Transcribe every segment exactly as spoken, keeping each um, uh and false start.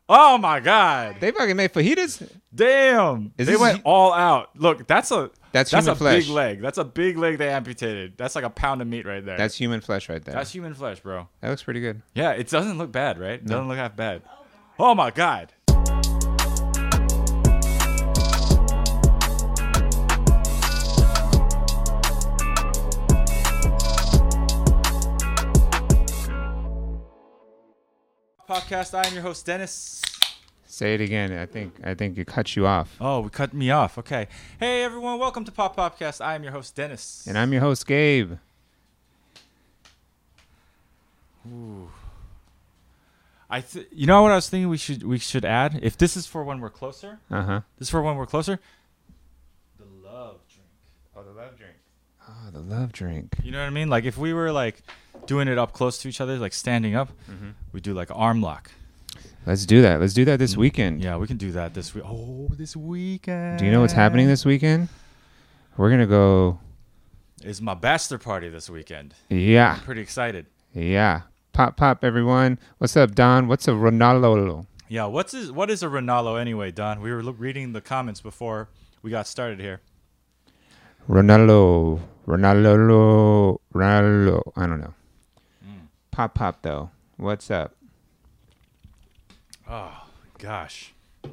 Oh my God! They fucking made fajitas. Damn! Is they this- went all out. Look, that's a That's that's human a flesh. big leg. That's a big leg they amputated. That's like a pound of meat right there. That's human flesh right there. that's human flesh, bro. That looks pretty good. Yeah, it doesn't look bad, right? It No. doesn't look half bad. Oh my God! Podcast. I am your host, Dennis. Say it again. I think I think it cut you off. Oh, we cut me off. Okay. Hey, everyone. Welcome to Pop Podcast. I am your host, Dennis. And I'm your host, Gabe. Ooh. I th- you know what I was thinking we should we should add? If this is for when we're closer, Uh huh. this is for when we're closer. The love drink. Oh, the love drink. Oh, the love drink. You know what I mean? Like if we were like doing it up close to each other, like standing up, Mm-hmm. we do like arm lock. Let's do that. Let's do that this weekend. Yeah, we can do that this week. Oh, this weekend. Do you know what's happening this weekend? We're gonna go. It's my bachelor party this weekend. Yeah, I'm pretty excited. yeah. Pop, pop, everyone. What's up, Don? What's a Ronaldo? Yeah, what's is what is a Ronaldo anyway, Don? We were look, reading the comments before we got started here. Ronaldo, Ronaldo, Ronaldo. I don't know. Mm. Pop, pop, though. What's up? Oh gosh,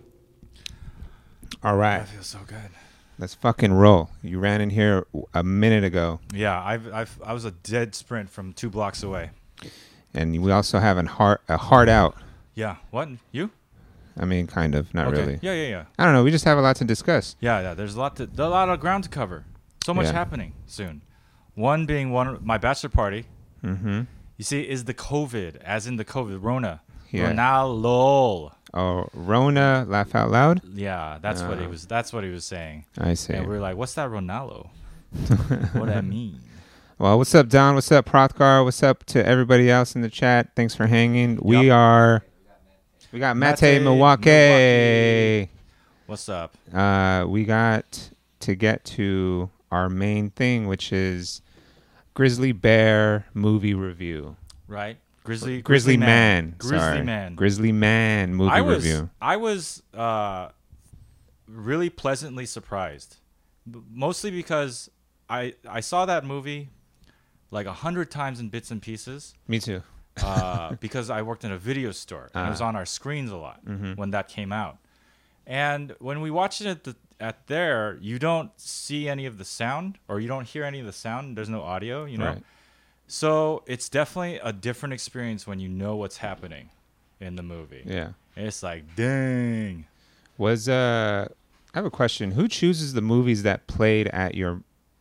All right, that feels so good. let's fucking roll. You ran in here a minute ago, Yeah, I've, I've I was a dead sprint from two blocks away. and we also have an heart, a heart out. Yeah, what you? I mean, kind of, not Okay. really. Yeah, yeah, yeah, I don't know. We just have a lot to discuss. yeah, yeah. There's a lot to, a lot of ground to cover. So much Yeah. happening soon. One being one my bachelor party. Mm-hmm. You see, is the COVID, as in the COVID, Rona. Yeah. Ronaldo. Oh, Rona, laugh out loud. Yeah, that's what he Oh. was. That's what he was saying. I see. And we were like, "What's that Ronaldo? What that mean?" Well, what's up, Don? What's up, Prothgar? What's up to everybody else in the chat? Thanks for hanging. We Yup. are. We got Mate, Mate Milwaukee. Milwaukee. What's up? Uh, we got to get to our main thing, which is Grizzly Bear movie review. Right, Grizzly Grizzly Man. Grizzly sorry. Man. Grizzly Man movie I was review. I was uh, really pleasantly surprised, B- mostly because I I saw that movie like a hundred times in bits and pieces. Me too. uh, because I worked in a video store and it was Ah. on our screens a lot Mhm. when that came out. And when we watched it at, the, at there, you don't see any of the sound or you don't hear any of the sound. There's no audio, you know. Right. So it's definitely a different experience when you know what's happening in the movie. Yeah. And it's like, dang. Was uh, I have a question. Who chooses the movies that played at your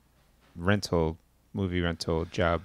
rental movie rental job?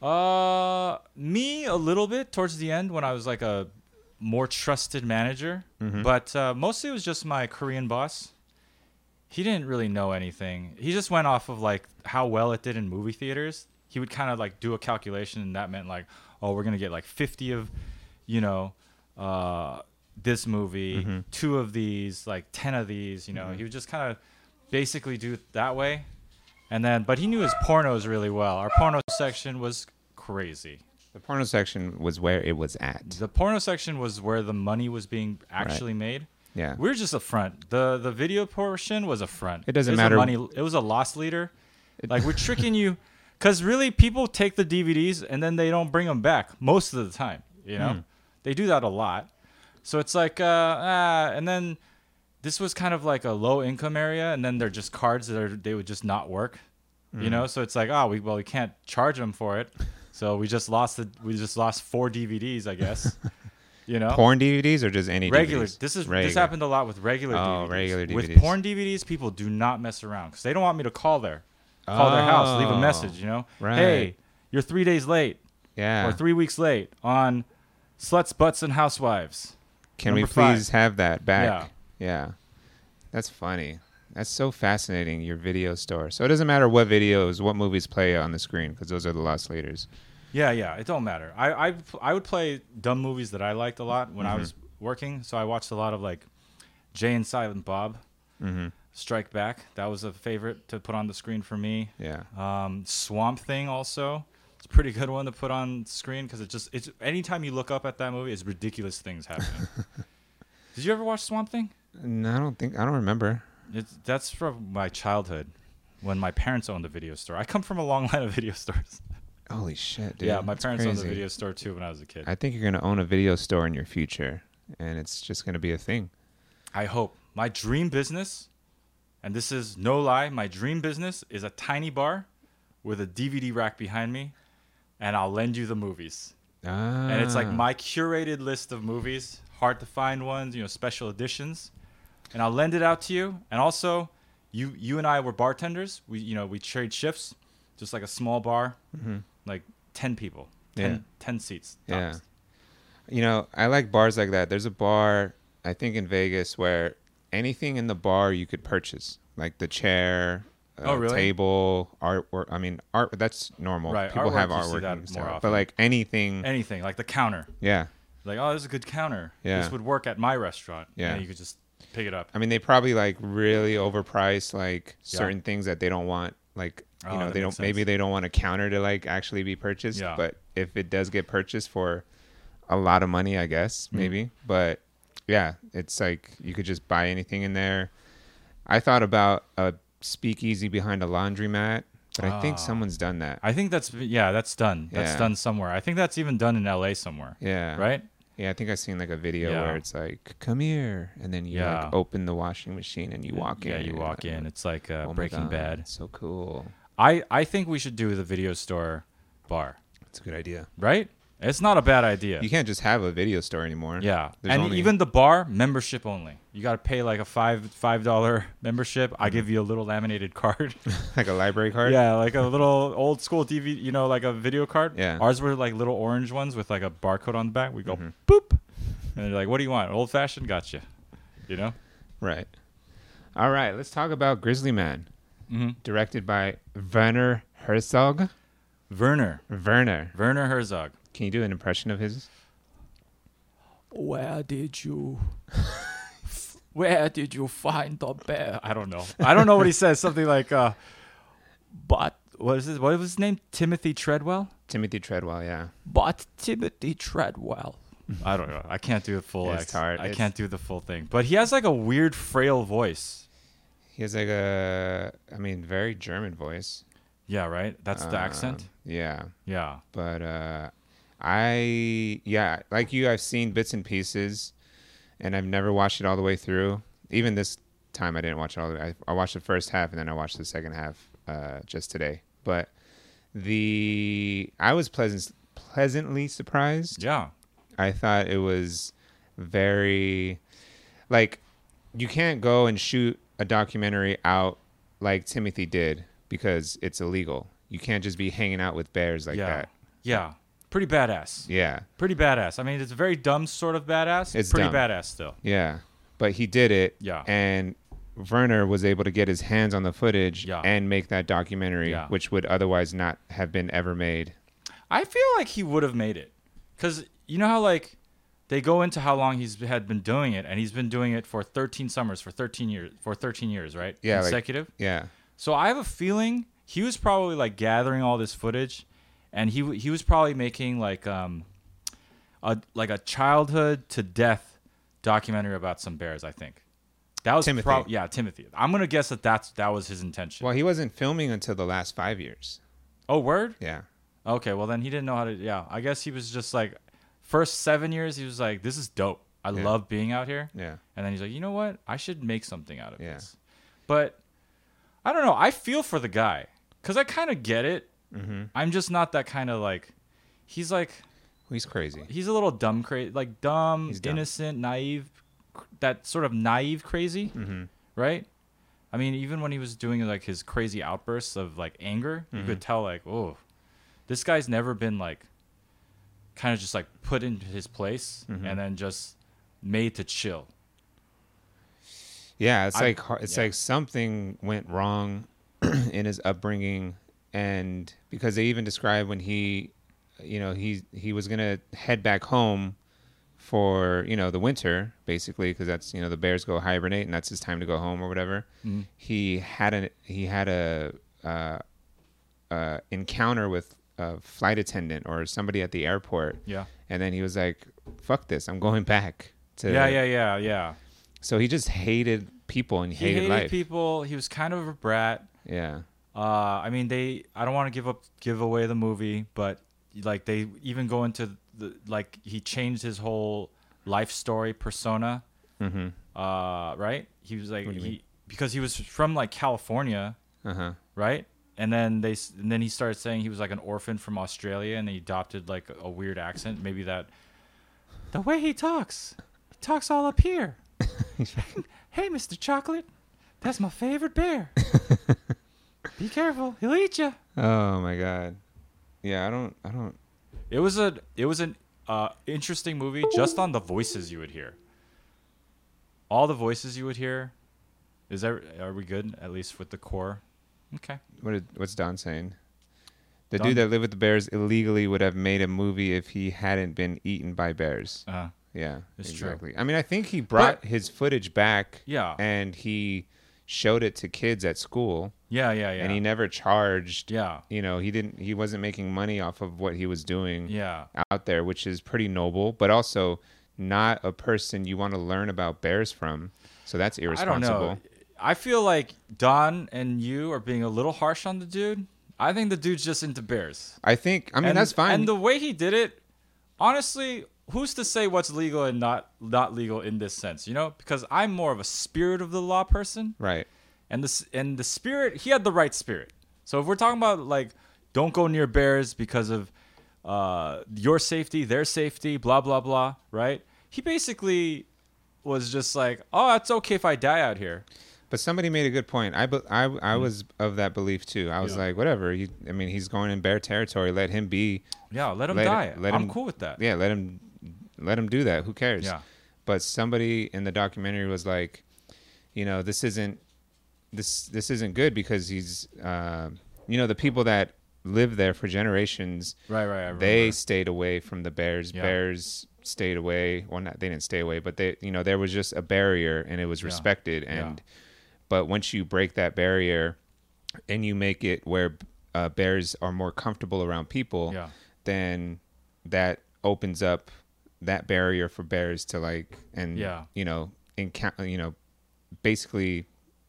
Uh, me a little bit towards the end when I was like a more trusted manager, Mhm. but uh, mostly it was just my Korean boss. He didn't really know anything. He just went off of like how well it did in movie theaters. He would kind of like do a calculation, and that meant like, oh, we're gonna get like fifty of, you know, uh, this movie, Mhm. two of these, like ten of these. You know, Mhm. he would just kind of basically do it that way. And then, but he knew his pornos really well. Our porno section was crazy. The porno section was where it was at. The porno section was where the money was being actually made. Yeah. We were just a front. the The video portion was a front. It doesn't was a matter. Money, it was a loss leader. Like we're tricking you, because really people take the D V Ds and then they don't bring them back most of the time. You know, Hmm. they do that a lot. So it's like, uh, ah, and then this was kind of like a low income area, and then they're just cards that are, they would just not work. You know, so it's like, oh, we well we can't charge them for it, so we just lost the we just lost four D V Ds, I guess. You know, Porn D V Ds or just any regular. D V Ds? This is regular. this happened a lot with regular Oh, D V Ds. regular D V Ds. With porn D V Ds, people do not mess around because they don't want me to call their call their house, leave a Oh, message. You know, right. hey, you're three days late Yeah. or three weeks late on Sluts, Butts, and Housewives. Can we number five. please have that back? Yeah. Yeah. That's funny. That's so fascinating, your video store. So it doesn't matter what videos, what movies play on the screen, because those are the lost leaders. Yeah, yeah, it don't matter. I, I I would play dumb movies that I liked a lot when I Mhm. was working. So I watched a lot of like Jay and Silent Bob, Mm-hmm. Strike Back. That was a favorite to put on the screen for me. Yeah. Um, Swamp Thing also. It's a pretty good one to put on screen because it just it's anytime you look up at that movie, it's ridiculous things happening. Did you ever watch Swamp Thing? No, I don't think I don't remember. It's, that's from my childhood when my parents owned a video store. I come from a long line of video stores. Holy shit, dude. Yeah, my That's parents crazy. owned a video store too when I was a kid. I think you're gonna own a video store in your future, and it's just gonna be a thing. I hope. My dream business, and this is no lie, my dream business is a tiny bar with a D V D rack behind me, and I'll lend you the movies. Ah. And it's like my curated list of movies, hard to find ones, you know, special editions, and I'll lend it out to you. And also, you you and I were bartenders. We you know we trade shifts, just like a small bar, Mhm. like ten people, ten, Yeah. ten seats. Yeah. tops. You know, I like bars like that. There's a bar, I think in Vegas, where anything in the bar you could purchase, like the chair, uh, Oh, really? table, artwork. I mean, art. That's normal. Right, People artwork have you see artwork that and more stuff. often. But like anything, Anything like the counter, yeah. like oh, this is a good counter. Yeah. This would work at my restaurant. Yeah. And you could just pick it up. I mean, they probably like really overprice like Yeah. certain things that they don't want. Like you Oh, know, that they makes don't. Maybe sense. they don't want a counter to like actually be purchased. Yeah. But if it does get purchased for a lot of money, I guess Mm. maybe. But yeah, it's like you could just buy anything in there. I thought about a speakeasy behind a laundromat, but I think Ah. someone's done that. I think that's yeah, that's done. That's Yeah. done somewhere. I think that's even done in L A somewhere. Yeah. Right? Yeah, I think I've seen like a video Yeah. where it's like, "Come here," and then you Yeah. like open the washing machine and you walk yeah, in. you walk in. It's like uh, Oh my Breaking God, Bad. it's so cool. I, I think we should do the video store bar, It's a good idea. right? It's not a bad idea. You can't just have a video store anymore. Yeah, There's and only- even the bar membership only. You got to pay like a five five dollar membership. I give you a little laminated card. like a library card. Yeah, like a little old school D V D. You know, like a video card. Yeah. Ours were like little orange ones with like a barcode on the back. We go Mhm. boop, and they're like, "What do you want? Old fashioned? Gotcha." You know. Right. All right. Let's talk about Grizzly Man, Mm-hmm. directed by Werner Herzog. Werner. Werner. Werner Herzog. Can you do an impression of his? Where did you where did you find the bear? I don't know. I don't know what he says. Something like uh but what is his what was his name? Timothy Treadwell? Timothy Treadwell. Yeah. But Timothy Treadwell. I don't know. I can't do the full It's ex- hard. I It's- can't do the full thing. But he has like a weird frail voice. He has like a, I mean, very German voice. Yeah, right? That's the Um, accent? Yeah. Yeah. But uh, I, yeah, like you, I've seen bits and pieces, and I've never watched it all the way through. Even this time, I didn't watch it all the way. I, I watched the first half, and then I watched the second half uh, just today. But the I was pleasant, pleasantly surprised. Yeah. I thought it was very, like, you can't go and shoot a documentary out like Timothy did because it's illegal. You can't just be hanging out with bears like yeah. that. Yeah. Pretty badass. Yeah. Pretty badass. I mean, it's a very dumb sort of badass. It's pretty dumb. badass still. Yeah. But he did it. Yeah. And Werner was able to get his hands on the footage Yeah. and make that documentary, Yeah. which would otherwise not have been ever made. I feel like he would have made it. Because you know how, like, they go into how long he's had been doing it, and he's been doing it for thirteen summers, for thirteen years, for thirteen years, right? Yeah, like- Consecutive. Yeah. So I have a feeling he was probably, like, gathering all this footage, and he w- he was probably making, like, um, a like a childhood to death documentary about some bears, I think. That was Timothy. prob- yeah, Timothy. I'm going to guess that that's, that was his intention. Well, he wasn't filming until the last five years. Oh, word? Yeah. Okay, well then he didn't know how to. Yeah, I guess he was just like, first seven years he was like, "This is dope. I Yeah. love being out here." Yeah. And then he's like, "You know what? I should make something out of Yeah. this." But I don't know. I feel for the guy because I kind of get it. Mm-hmm. I'm just not that kind of like. He's like He's crazy. he's a little dumb, crazy, like dumb, He's dumb. innocent, naive, cr- that sort of naive crazy, Mm-hmm. right? I mean, even when he was doing like his crazy outbursts of like anger, you Mhm. could tell like, oh, this guy's never been like kind of just like put into his place Mhm. and then just made to chill. Yeah, it's I- like har- it's yeah. like something went wrong in his upbringing, and because they even describe when he, you know, he he was gonna head back home for you know the winter basically because that's you know the bears go hibernate and that's his time to go home or whatever. Mhm. He had a he had a uh, uh, encounter with a flight attendant or somebody at the airport, Yeah. and then he was like, "Fuck this, I'm going back." To, yeah, yeah, yeah, yeah. So he just hated people and He hated, hated life. people. He was kind of a brat. Yeah. Uh, I mean, they. I don't want to give up, give away the movie, but like they even go into the like he changed his whole life story persona. Mm-hmm. Uh, right? He was like What do you he mean? because he was from like California, Uh huh. right? And then they s- and then he started saying he was like an orphan from Australia, and he adopted like a, a weird accent. Maybe that the way he talks, he talks all up here. Hey, Mister Chocolate, that's my favorite bear. Be careful, he'll eat you. Oh my god. Yeah, I don't. I don't. It was a it was an uh, interesting movie just on the voices you would hear. All the voices you would hear. Is that are we good at least with the core? Okay. What did, what's Don saying? The Don- dude that lived with the bears illegally would have made a movie if he hadn't been eaten by bears. Uh, Yeah, It's true. exactly. I mean, I think he brought But- his footage back. Yeah. And he showed it to kids at school, yeah, yeah, yeah. and he never charged. yeah, You know, he didn't. He wasn't making money off of what he was doing yeah, out there, which is pretty noble, but also not a person you want to learn about bears from. So that's I don't irresponsible. know. I feel like Don and you are being a little harsh on the dude. I think the dude's just into bears. I think. I mean, and, that's fine. And the way he did it, honestly, who's to say what's legal and not not legal in this sense? You know, because I'm more of a spirit of the law person, right. and this and the spirit, he had the right spirit. So if we're talking about like, don't go near bears because of uh, your safety, their safety, blah blah blah, right? He basically was just like, oh, it's okay if I die out here. But somebody made a good point. I, be- I, I was of that belief too. I was Hmm. Yeah. like, whatever. He, I mean, he's going in bear territory. Let him be. Yeah, let him Let- die. let I'm him- cool with that. Yeah, let him, let him do that. Who cares? Yeah. But somebody in the documentary was like, you know, this isn't, this, this isn't good because he's, uh, you know, the people that lived there for generations, Right, right. I they remember. stayed away from the bears. Yeah. Bears stayed away. Well, not they didn't stay away, but they, you know, there was just a barrier and it was Yeah. respected. Yeah. And but once you break that barrier and you make it where uh, bears are more comfortable around people, Yeah. then that opens up that barrier for bears to like and Yeah. you know encounter you know basically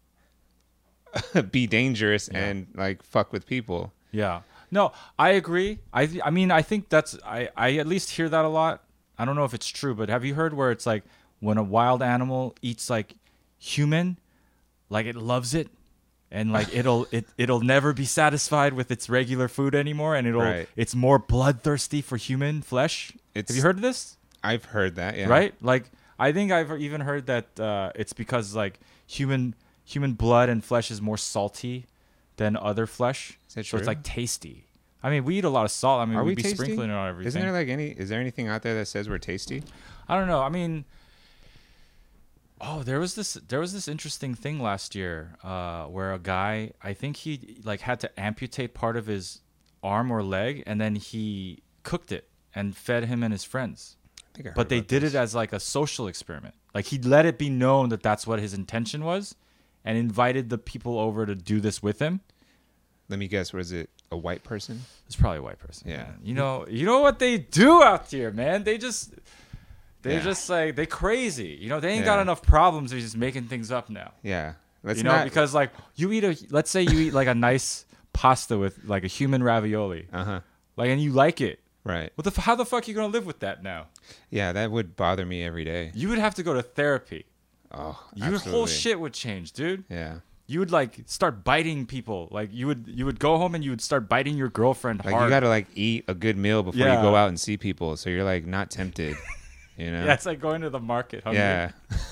be dangerous Yeah. and like fuck with people. Yeah. No, I agree. I th- I mean, I think that's I I at least hear that a lot. I don't know if it's true, but have you heard where it's like when a wild animal eats like human, like it loves it and like it'll it it'll never be satisfied with its regular food anymore and it'll Right. it's more bloodthirsty for human flesh. It's- have you heard of this? I've heard that, yeah. Right? Like I think I've even heard that uh, it's because like human human blood and flesh is more salty than other flesh. Is that So it's true? like tasty. I mean, we eat a lot of salt. I mean, Are we'd we be tasty? sprinkling it on everything. Isn't there like any? Is there anything out there that says we're tasty? I don't know. I mean, oh, there was this there was this interesting thing last year uh, where a guy, I think he like had to amputate part of his arm or leg, and then he cooked it and fed him and his friends. I think I heard But they about did this. it as like a social experiment. Like he let it be known that that's what his intention was, and invited the people over to do this with him. Let me guess. Was it a white person? It's probably a white person. Yeah. man. You know, you know what they do out here, man. They just, they Yeah. just like they crazy. You know, they ain't got Yeah. enough problems. They're just making things up now. Yeah. Let's you know, not. because like you eat a, let's say you eat like a nice pasta with like a human ravioli, Uh huh. like, and you like it. Right. What the? f- How the fuck you gonna live with that now? Yeah, that would bother me every day. You would have to go to therapy. Oh, Your absolutely. whole shit would change, dude. Yeah. You would like start biting people. Like you would, you would go home and you would start biting your girlfriend Like hard. you got to like eat a good meal before Yeah. you go out and see people, so you're like not tempted. You know. Yeah, it's like going to the market. Hungry. Yeah.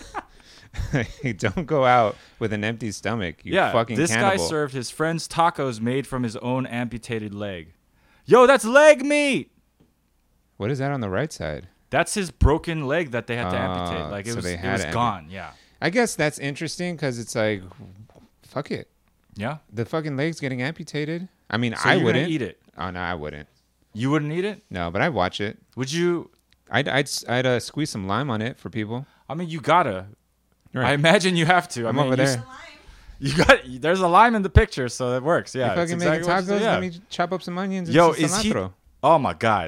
Don't go out with an empty stomach. You yeah, fucking this cannibal. guy served his friends tacos made from his own amputated leg. Yo, that's leg meat. What is that on the right side? That's his broken leg that they had to Oh, amputate. Like it so was, they it had was to ampu- gone. Yeah, I guess that's interesting because it's like, fuck it. yeah. The fucking leg's getting amputated. I mean, So I you're gonna wouldn't eat it. Oh no, I wouldn't. You wouldn't eat it? No, but I'd watch it. Would you? I'd I'd I'd uh, squeeze some lime on it for people. I mean, you gotta. Right. I imagine you have to. I I'm mean, over you, there. s- You got. There's a lime in the picture, so it works. Yeah. you it's fucking exactly making what you tacos? said, yeah. Let me chop up some onions and Yo, some is he? cilantro. Oh my god.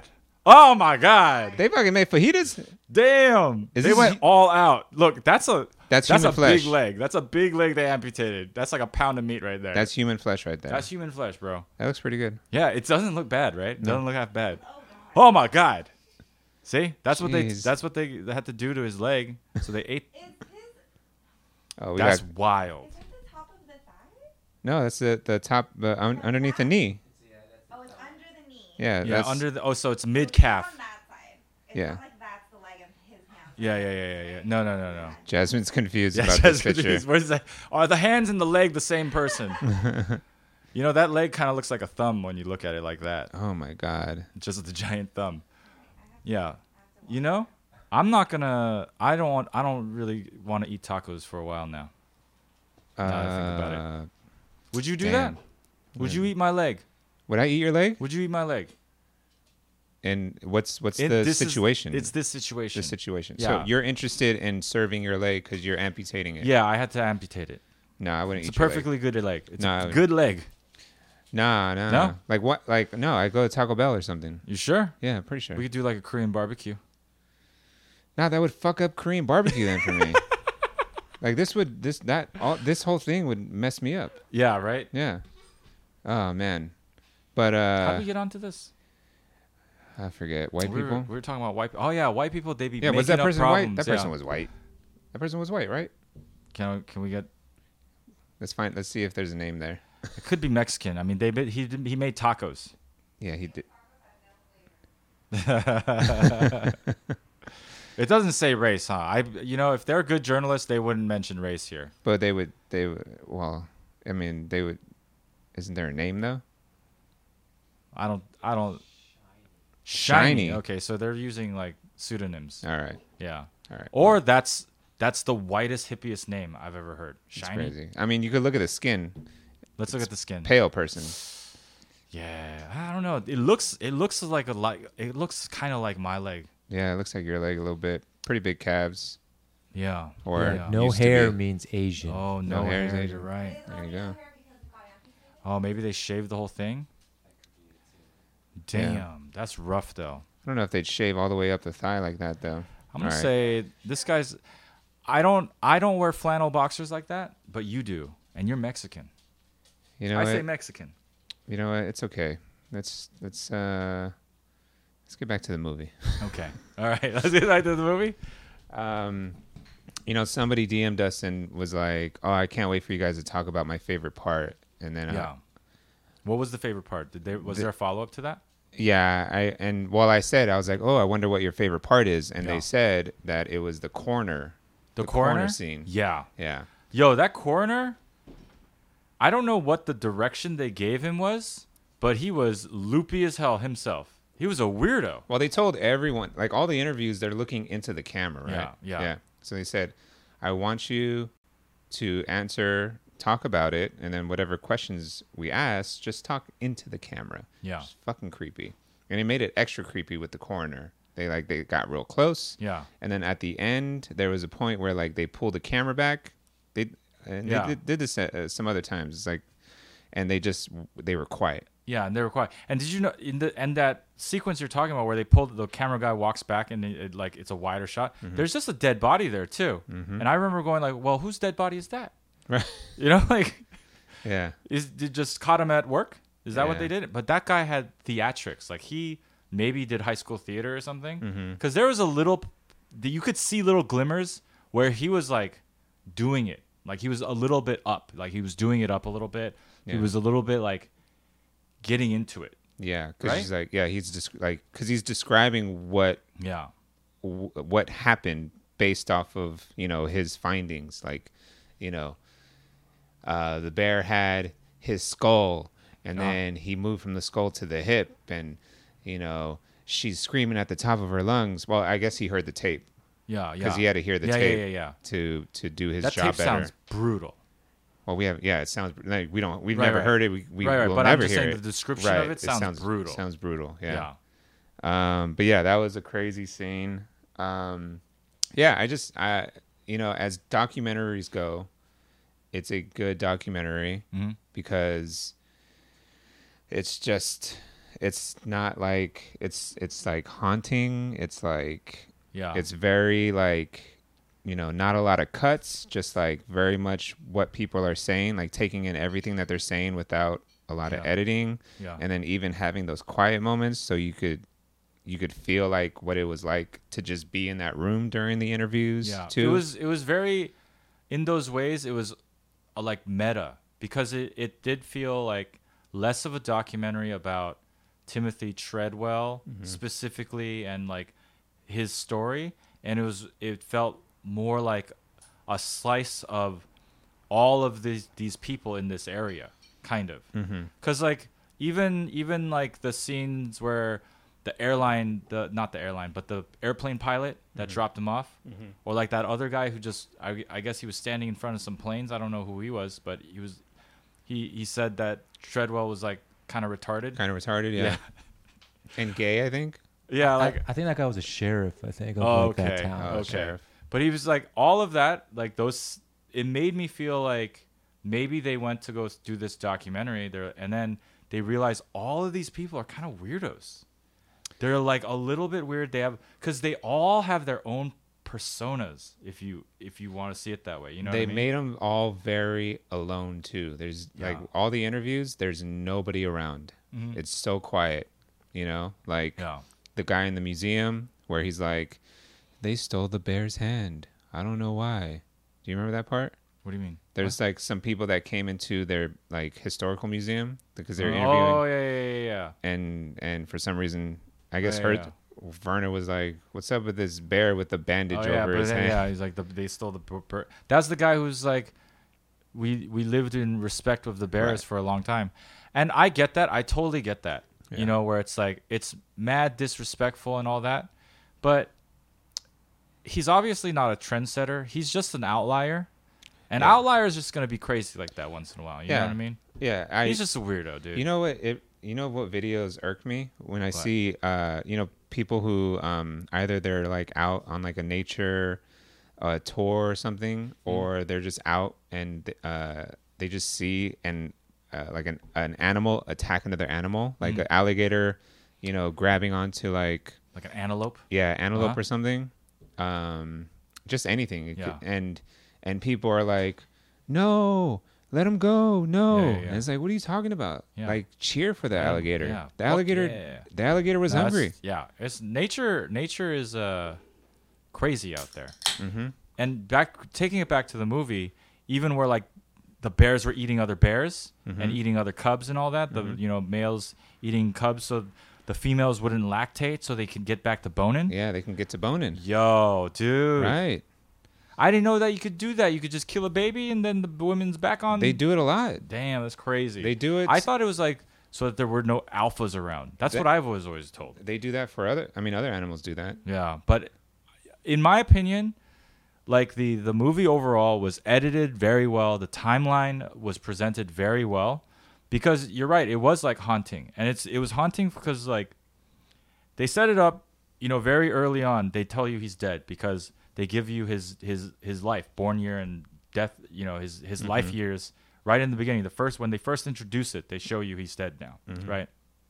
Oh my god. They fucking made fajitas. Damn. Is they this- went all out. Look, that's a That's that's human a flesh. big leg. That's a big leg they amputated. That's like a pound of meat right there. That's human flesh right there. that's human flesh, bro. That looks pretty good. Yeah, it doesn't look bad, right? It No. doesn't look half bad. Oh, God. Oh my god. See? That's what they Jeez. that's what they had to do to his leg. So they ate Is his, Oh, we That's got wild. is it the top of the thigh? no. That's the the top uh, un, underneath the knee. Oh, it's under the knee. Yeah, Yeah, that's under the oh so it's So mid it's calf. on that side. It's Yeah. not like that's the leg of his hand. Yeah, yeah, yeah, yeah, yeah. No, no, no, no. Jasmine's confused Yeah, about this Jasmine picture. is- Where's that? Are the hands and the leg the same person? You know, that leg kind of looks like a thumb when you look at it like that. Oh my god. Just the giant thumb. Yeah. You know, I'm not gonna. I don't want. I don't really want to eat tacos for a while now. Now that I think about it. Uh, Would you do damn. that? Would you eat my leg? Would I eat your leg? Would you eat my leg? And what's what's It- the this is- situation? it's this situation. the situation. Yeah. So you're interested in serving your leg because you're amputating it. Yeah, I had to amputate it. No, I wouldn't It's eat a your leg. perfectly good leg. It's No, I a would- good leg. Nah, nah. No? Like what? Like no. I go to Taco Bell or something. You sure? Yeah, pretty sure. We could do like a Korean barbecue. Nah, that would fuck up Korean barbecue then for me. Like this would this that all this whole thing would mess me up. Yeah, right. Yeah. Oh man. But How uh do we get onto this? I forget. White we were, people? we were talking about white. Oh yeah, white people. They be Yeah, was that making up person white? problems, That yeah. person was white. That person was white, right? Can can we get? Let's find let's see if there's a name there. It could be Mexican. I mean, they be- he did- he made tacos. Yeah, he did. It doesn't say race, huh? I you know, if they're good journalists, they wouldn't mention race here. But they would they would well, I mean, they would isn't there a name though? I don't. I don't. Shiny. Okay, so they're using like pseudonyms. All right. Yeah. All right. Or that's that's the whitest, hippiest name I've ever heard. It's Shiny. crazy. I mean, you could look at the skin. Let's look at the skin. Pale person. Yeah, I don't know. It looks it looks like a like it looks kind of like my leg. Yeah, it looks like your leg a little bit. Pretty big calves. Yeah. Or yeah. No used to hair be. means Asian. Oh no, No hair is hair, Asian. You're right. There you go. Oh, maybe they shaved the whole thing. Damn, that's rough though. I don't know if they'd shave all the way up the thigh like that though. I'm gonna All right. say this guy's. I don't. I don't wear flannel boxers like that, but you do, and you're Mexican. You know I what? say Mexican. You know what? It's okay. Let's let's uh let's get back to the movie. Okay. All right. Let's get back to the movie. Um, you know, somebody D M'd us and was like, "Oh, I can't wait for you guys to talk about my favorite part." And then, uh, Yeah. What was the favorite part? Did they was The- there a follow up to that? yeah, I and while I said, I was like, "Oh, I wonder what your favorite part is," and Yeah. they said that it was the corner, The, corner coroner scene. Yeah. Yeah, Yo, that coroner. I don't know what the direction they gave him was, but he was loopy as hell himself. He was a weirdo. well, they told everyone, like all the interviews, they're looking into the camera, right? Yeah, yeah. yeah. So they said, "I want you to answer, talk about it, and then whatever questions we ask, just talk into the camera." Yeah. It's fucking creepy. And it made it extra creepy with the coroner. They like they got real close. Yeah. And then at the end, there was a point where like they pulled the camera back. They and Yeah. they did, did this uh, some other times. It's like, and they just they were quiet. Yeah, and they were quiet. And did you know in the and that sequence you're talking about where they pulled the camera guy walks back and it, it, like it's a wider shot. Mm-hmm. There's just a dead body there too. And I remember going like, well, whose dead body is that? Right. You know, like Yeah. is did just caught him at work? Is that what Yeah. they did? But that guy had theatrics. Like he maybe did high school theater or something. Mm-hmm. Because there was a little, you could see little glimmers where he was like doing it. Like he was a little bit up. Like he was doing it up a little bit. He Yeah. was a little bit like getting into it. Yeah. Because Right? he's like, yeah, he's just like, because he's describing what Yeah. w- what happened based off of you know his findings. Like, you know, uh, the bear had his skull, and Oh. then he moved from the skull to the hip, and you know she's screaming at the top of her lungs. Well, I guess he heard the tape Yeah. Yeah. because he had to hear the yeah, tape yeah, yeah, yeah. to to do his That job tape better. sounds brutal. Well, we have yeah, it sounds like we don't we've Right, never right. heard it. We we Right, right, will but I'm never just hear saying it. the description right. of it sounds brutal. Sounds brutal. Yeah. Yeah. Um, but yeah, that was a crazy scene. Um, yeah, I just, I, you know, as documentaries go, it's a good documentary Mhm. because it's just, it's not like it's it's like haunting. It's like Yeah. it's very like, you know, not a lot of cuts, just like very much what people are saying, like taking in everything that they're saying without a lot of Yeah. editing, Yeah. and then even having those quiet moments so you could you could feel like what it was like to just be in that room during the interviews Yeah. too. It was it was very in those ways it was uh, like meta because it, it did feel like less of a documentary about Timothy Treadwell Mm-hmm. specifically and like his story, and it was it felt more like a slice of all of these these people in this area, kind of. Mm-hmm. Because like even even like the scenes where the airline, the not the airline, but the airplane pilot that Mm-hmm. dropped him off, or like that other guy who just I, I guess he was standing in front of some planes. I don't know who he was, but he was he he said that Treadwell was like kind of retarded. Kind of retarded, yeah. Yeah. And gay, I think. Yeah, I, like I think that guy was a sheriff. I think of Oh, like that okay. town. Oh, okay. sheriff. But he was like all of that, like those. It made me feel like maybe they went to go do this documentary there, and then they realized all of these people are kind of weirdos. They're like a little bit weird. They have because they all have their own personas. If you if you want to see it that way, you know. They what I mean? made them all very alone too. There's like Yeah. all the interviews. There's nobody around. Mhm. It's so quiet. You know, like Yeah. the guy in the museum where he's like, "They stole the bear's hand. I don't know why." Do you remember that part? What do you mean? There's like some people that came into their like historical museum because they're interviewing, Oh yeah, yeah, yeah, yeah. and and for some reason, I guess Yeah, her yeah. Verna was like, "What's up with this bear with the bandage Oh, yeah, over but his then, hand?" yeah, he's like the, they stole the. Per- per- That's the guy who's like, we we lived in respect of the bears Right. for a long time, and I get that. I totally get that. Yeah. You know, where it's like it's mad disrespectful and all that, but he's obviously not a trendsetter. He's just an outlier, and Yeah. outliers just gonna be crazy like that once in a while. You know Yeah. what I mean? Yeah, I, He's just a weirdo, dude. You know what? It you know what videos irk me when I What? see uh you know people who um either they're like out on like a nature uh, tour or something, or they're just out and uh they just see and uh, like an an animal attack another animal, like Mm. an alligator, you know, grabbing onto like like an antelope. yeah antelope Uh-huh. or something, um just anything. It Yeah. could- and and people are like, no. Let him go. No. Yeah, yeah, yeah. And it's like, what are you talking about? Yeah. Like, cheer for the Yeah, alligator. yeah. The Fuck alligator. yeah. The alligator was No, that's- hungry. Yeah, it's nature. Nature is uh, crazy out there. Mm-hmm. And back taking it back to the movie, even where like the bears were eating other bears Mhm. and eating other cubs and all that. The Mhm. you know males eating cubs so the females wouldn't lactate so they could get back to boning. Yeah, they can get to boning. Yo, dude, Right. I didn't know that you could do that. You could just kill a baby and then the women's back on. They do it a lot. Damn, that's crazy. They do it. I thought it was like so that there were no alphas around. That's That- what I've always always told. They do that for other. I mean, other animals do that. Yeah, but in my opinion, like the the movie overall was edited very well. The timeline was presented very well, because you're right, it was like haunting, and it's it was haunting because like they set it up, you know, very early on. They tell you he's dead because they give you his his his life, born year and death, you know, his his life years right in the beginning. The first when they first introduce it, they show you he's dead now, right?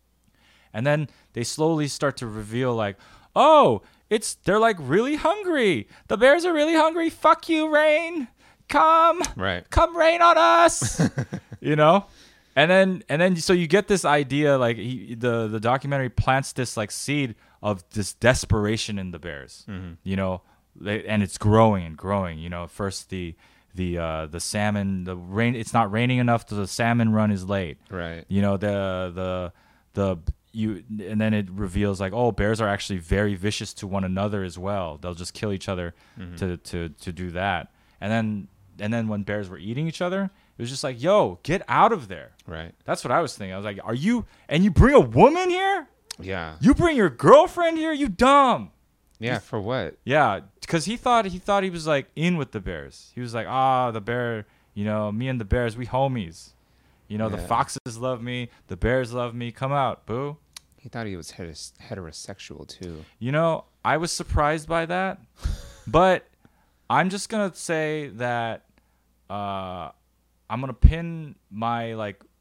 And then they slowly start to reveal like, oh, it's they're like really hungry. The bears are really hungry. Fuck you, Rain. Come, Right. come rain on us. You know? And then and then so you get this idea like he, the the documentary plants this like seed of this desperation in the bears. You know, they, and it's growing and growing, you know. First the the uh, the salmon, the rain it's not raining enough so the salmon run is late. Right. You know, the the the you and then it reveals like, oh, bears are actually very vicious to one another as well. They'll just kill each other to, to to do that. And then and then when bears were eating each other, it was just like, yo, get out of there. Right. That's what I was thinking. I was like, are you and you bring a woman here? Yeah. You bring your girlfriend here? You dumb. Yeah. For what? Yeah, because he thought he thought he was like in with the bears. He was like, ah, the bear, you know, me and the bears, we homies. You know, the Yeah. foxes love me, the bears love me. Come out, boo. He thought he was heter- heterosexual too. You know, I was surprised by that, but I'm just gonna say that uh, I'm gonna pin my like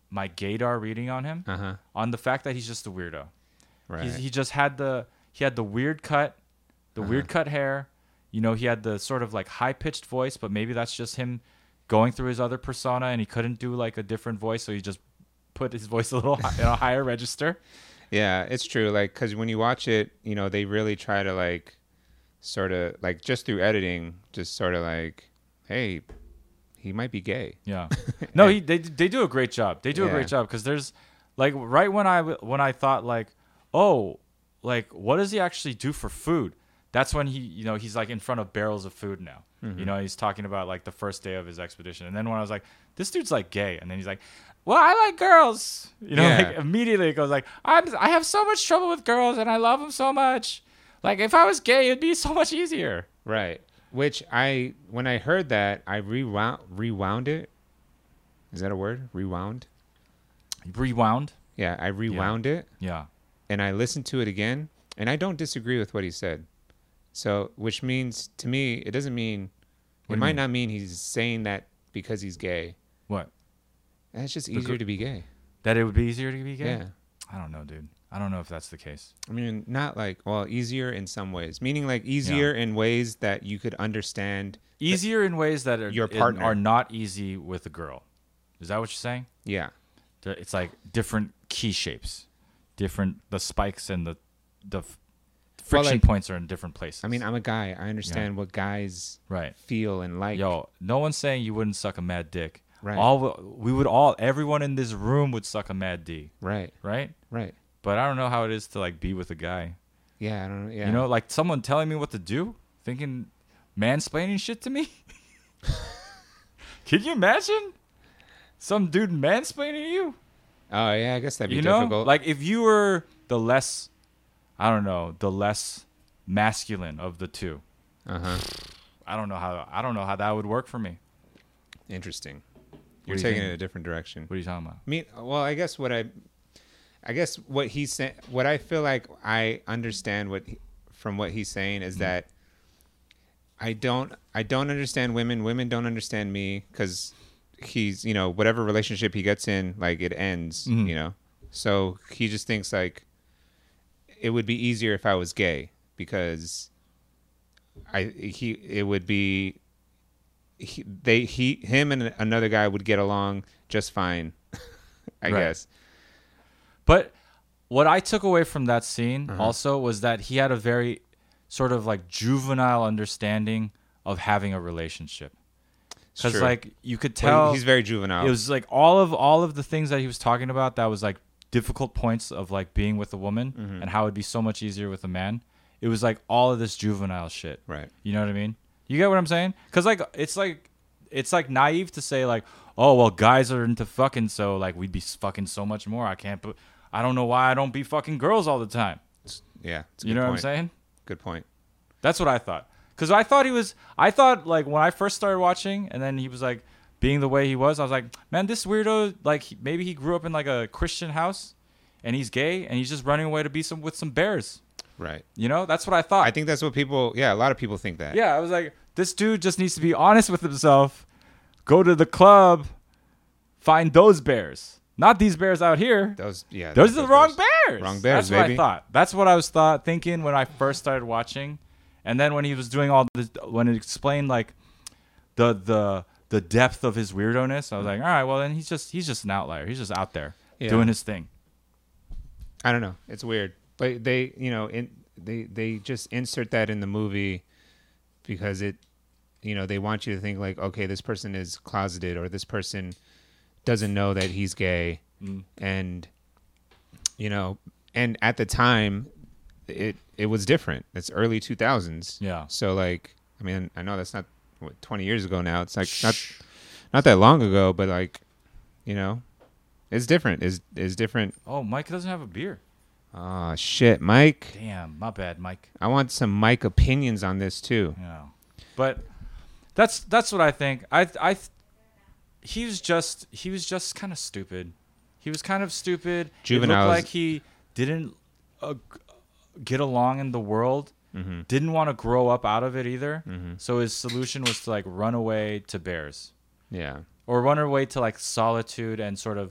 my gaydar reading on him, Uh huh. on the fact that he's just a weirdo. Right. He's, he just had the he had the weird cut, the Uh-huh. weird cut hair. You know, he had the sort of like high pitched voice, but maybe that's just him going through his other persona, and he couldn't do like a different voice, so he just put his voice a little hi- in a higher register. Yeah, it's true. Like, because when you watch it, you know, they really try to like, sort of like just through editing, just sort of like, hey, he might be gay. Yeah. No, he they they do a great job. They do a Yeah. great job because there's like right when I w- when I thought like, oh, like what does he actually do for food? That's when he, you know, he's like in front of barrels of food now. Mm-hmm. You know, he's talking about like the first day of his expedition. And then when I was like, this dude's like gay, and then he's like, well, I like girls. You know, Yeah. like immediately it goes like, I'm I have so much trouble with girls, and I love them so much. Like if I was gay, it'd be so much easier. Right. Which I, when I heard that, I rewound, rewound it. Is that a word? Rewound? Rewound. Yeah, I rewound it Yeah. and I listened to it again, and I don't disagree with what he said. So, which means to me, it doesn't mean, What do it you might mean? not mean he's saying that because he's gay. What? It's just The easier gr- to be gay. That it would be easier to be gay? Yeah. I don't know, dude. I don't know if that's the case. I mean, not like, well, easier in some ways, meaning like easier in ways that you could understand. Easier in ways that are, Your in- partner. are not easy with a girl. Is that what you're saying? Yeah. The- It's like different key shapes, different the spikes and the the f- friction like- points are in different places. I mean, I'm a guy. I understand what guys right. feel and like. Yo, no one's saying you wouldn't suck a mad dick. Right. All we would all everyone in this room would suck a mad D, Right. right? Right. But I don't know how it is to like be with a guy. Yeah. I don't know. Yeah. You know, like someone telling me what to do, thinking mansplaining shit to me. Can you imagine some dude mansplaining you? Oh, yeah. I guess that'd be You know, difficult. like if you were the less, I don't know, the less masculine of the two. uh huh. I don't know how. I don't know how that would work for me. Interesting. do You're you taking think? it a different direction. What are you talking about? I mean, well, I guess what I, I guess what he's saying, what I feel like I understand what he, from what he's saying is Mm. that I don't, I don't understand women. Women don't understand me because he's, you know, whatever relationship he gets in, like it ends, Mhm. you know. So he just thinks like it would be easier if I was gay because I he it would be. He, they he him and another guy would get along just fine, I Right. guess. But what I took away from that scene Uh-huh. also was that he had a very sort of like juvenile understanding of having a relationship. Because True. like you could Well, tell he's very juvenile. it was like all of all of the things that he was talking about that was like difficult points of like being with a woman Mhm. and how it'd be so much easier with a man. It was like all of this juvenile shit. right. You know what I mean? You get what I'm saying? Because like it's like it's like naive to say like, oh well, guys are into fucking, so like we'd be fucking so much more. I can't put. I don't know why I don't be fucking girls all the time. Yeah. it's a You good know what I'm point. saying? Good point. That's what I thought. Because I thought he was. I thought like when I first started watching, and then he was like being the way he was. I was like, man, this weirdo. Like he, maybe he grew up in like a Christian house, and he's gay, and he's just running away to be some with some bears. Right. You know, that's what I thought. I think that's what people. Yeah, a lot of people think that. Yeah, I was like, this dude just needs to be honest with himself. Go to the club, find those bears, not these bears out here. Those. Yeah. Those are those the wrong bears. bears. Wrong bears, That's what baby. I thought. That's what I was thought thinking when I first started watching, and then when he was doing all this, when it explained like the the the depth of his weirdoness, I was like, all right, well then he's just he's just an outlier. He's just out there Yeah. doing his thing. I don't know. It's weird, but they, you know, in they they just insert that in the movie because it, you know, they want you to think like, okay, this person is closeted or this person doesn't know that he's gay, Mm. and you know, and at the time, it it was different. It's early two thousands. Yeah. So like, I mean, I know that's not what, twenty years ago now. It's like not not that long ago, but like, you know, it's different. Is is different. Oh, Mike doesn't have a beer. Oh shit, Mike. Damn, my bad, Mike. I want some Mike opinions on this too. Yeah, but that's that's what I think. I I he was just he was just kind of stupid. He was kind of stupid. It Juveniles. looked like he didn't uh, get along in the world. Mm-hmm. Didn't want to grow up out of it either. Mm-hmm. So his solution was to like run away to bears Yeah. or run away to like solitude and sort of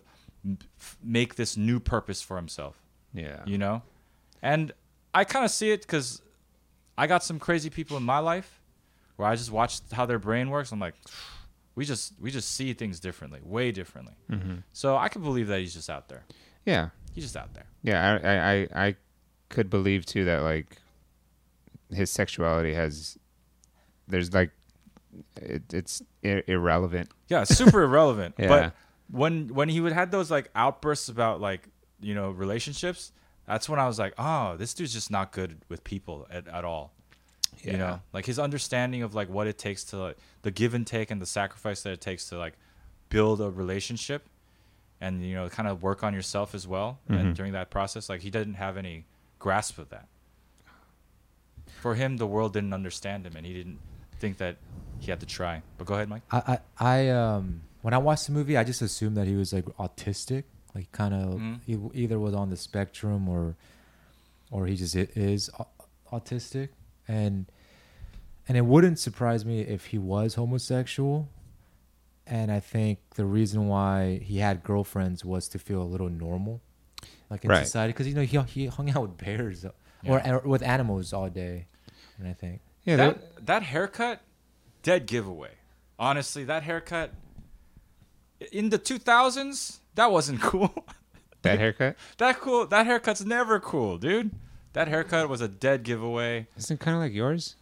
m- f- make this new purpose for himself. Yeah. You know, and I kind of see it because I got some crazy people in my life where I just watch how their brain works. I'm like, we just we just see things differently, way differently. Mm-hmm. So I can believe that he's just out there. Yeah. He's just out there. Yeah. I, I, I, I could believe too that like his sexuality has, there's like, it, it's ir- irrelevant. Yeah, it's super irrelevant. Yeah. But when when he would had those like outbursts about like, you know, relationships, that's when I was like, oh, this dude's just not good with people at, at all. Yeah. You know, like his understanding of like what it takes to like the give and take and the sacrifice that it takes to like build a relationship and, you know, kind of work on yourself as well. Mhm. And during that process, like he didn't have any grasp of that. For him, the world didn't understand him and he didn't think that he had to try. But go ahead, Mike. I, I, I um, when I watched the movie, I just assumed that he was like autistic, like kind of Mhm. he either was on the spectrum or, or he just i- is au- autistic, and and it wouldn't surprise me if he was homosexual. And I think the reason why he had girlfriends was to feel a little normal, like in Right. society, because you know he he hung out with bears or, or with animals all day, and I think Yeah. that there- that haircut, dead giveaway. Honestly, that haircut in the two thousands, that wasn't cool. that haircut. that cool. That haircut's never cool, dude. That haircut was a dead giveaway. Isn't it kind of like yours?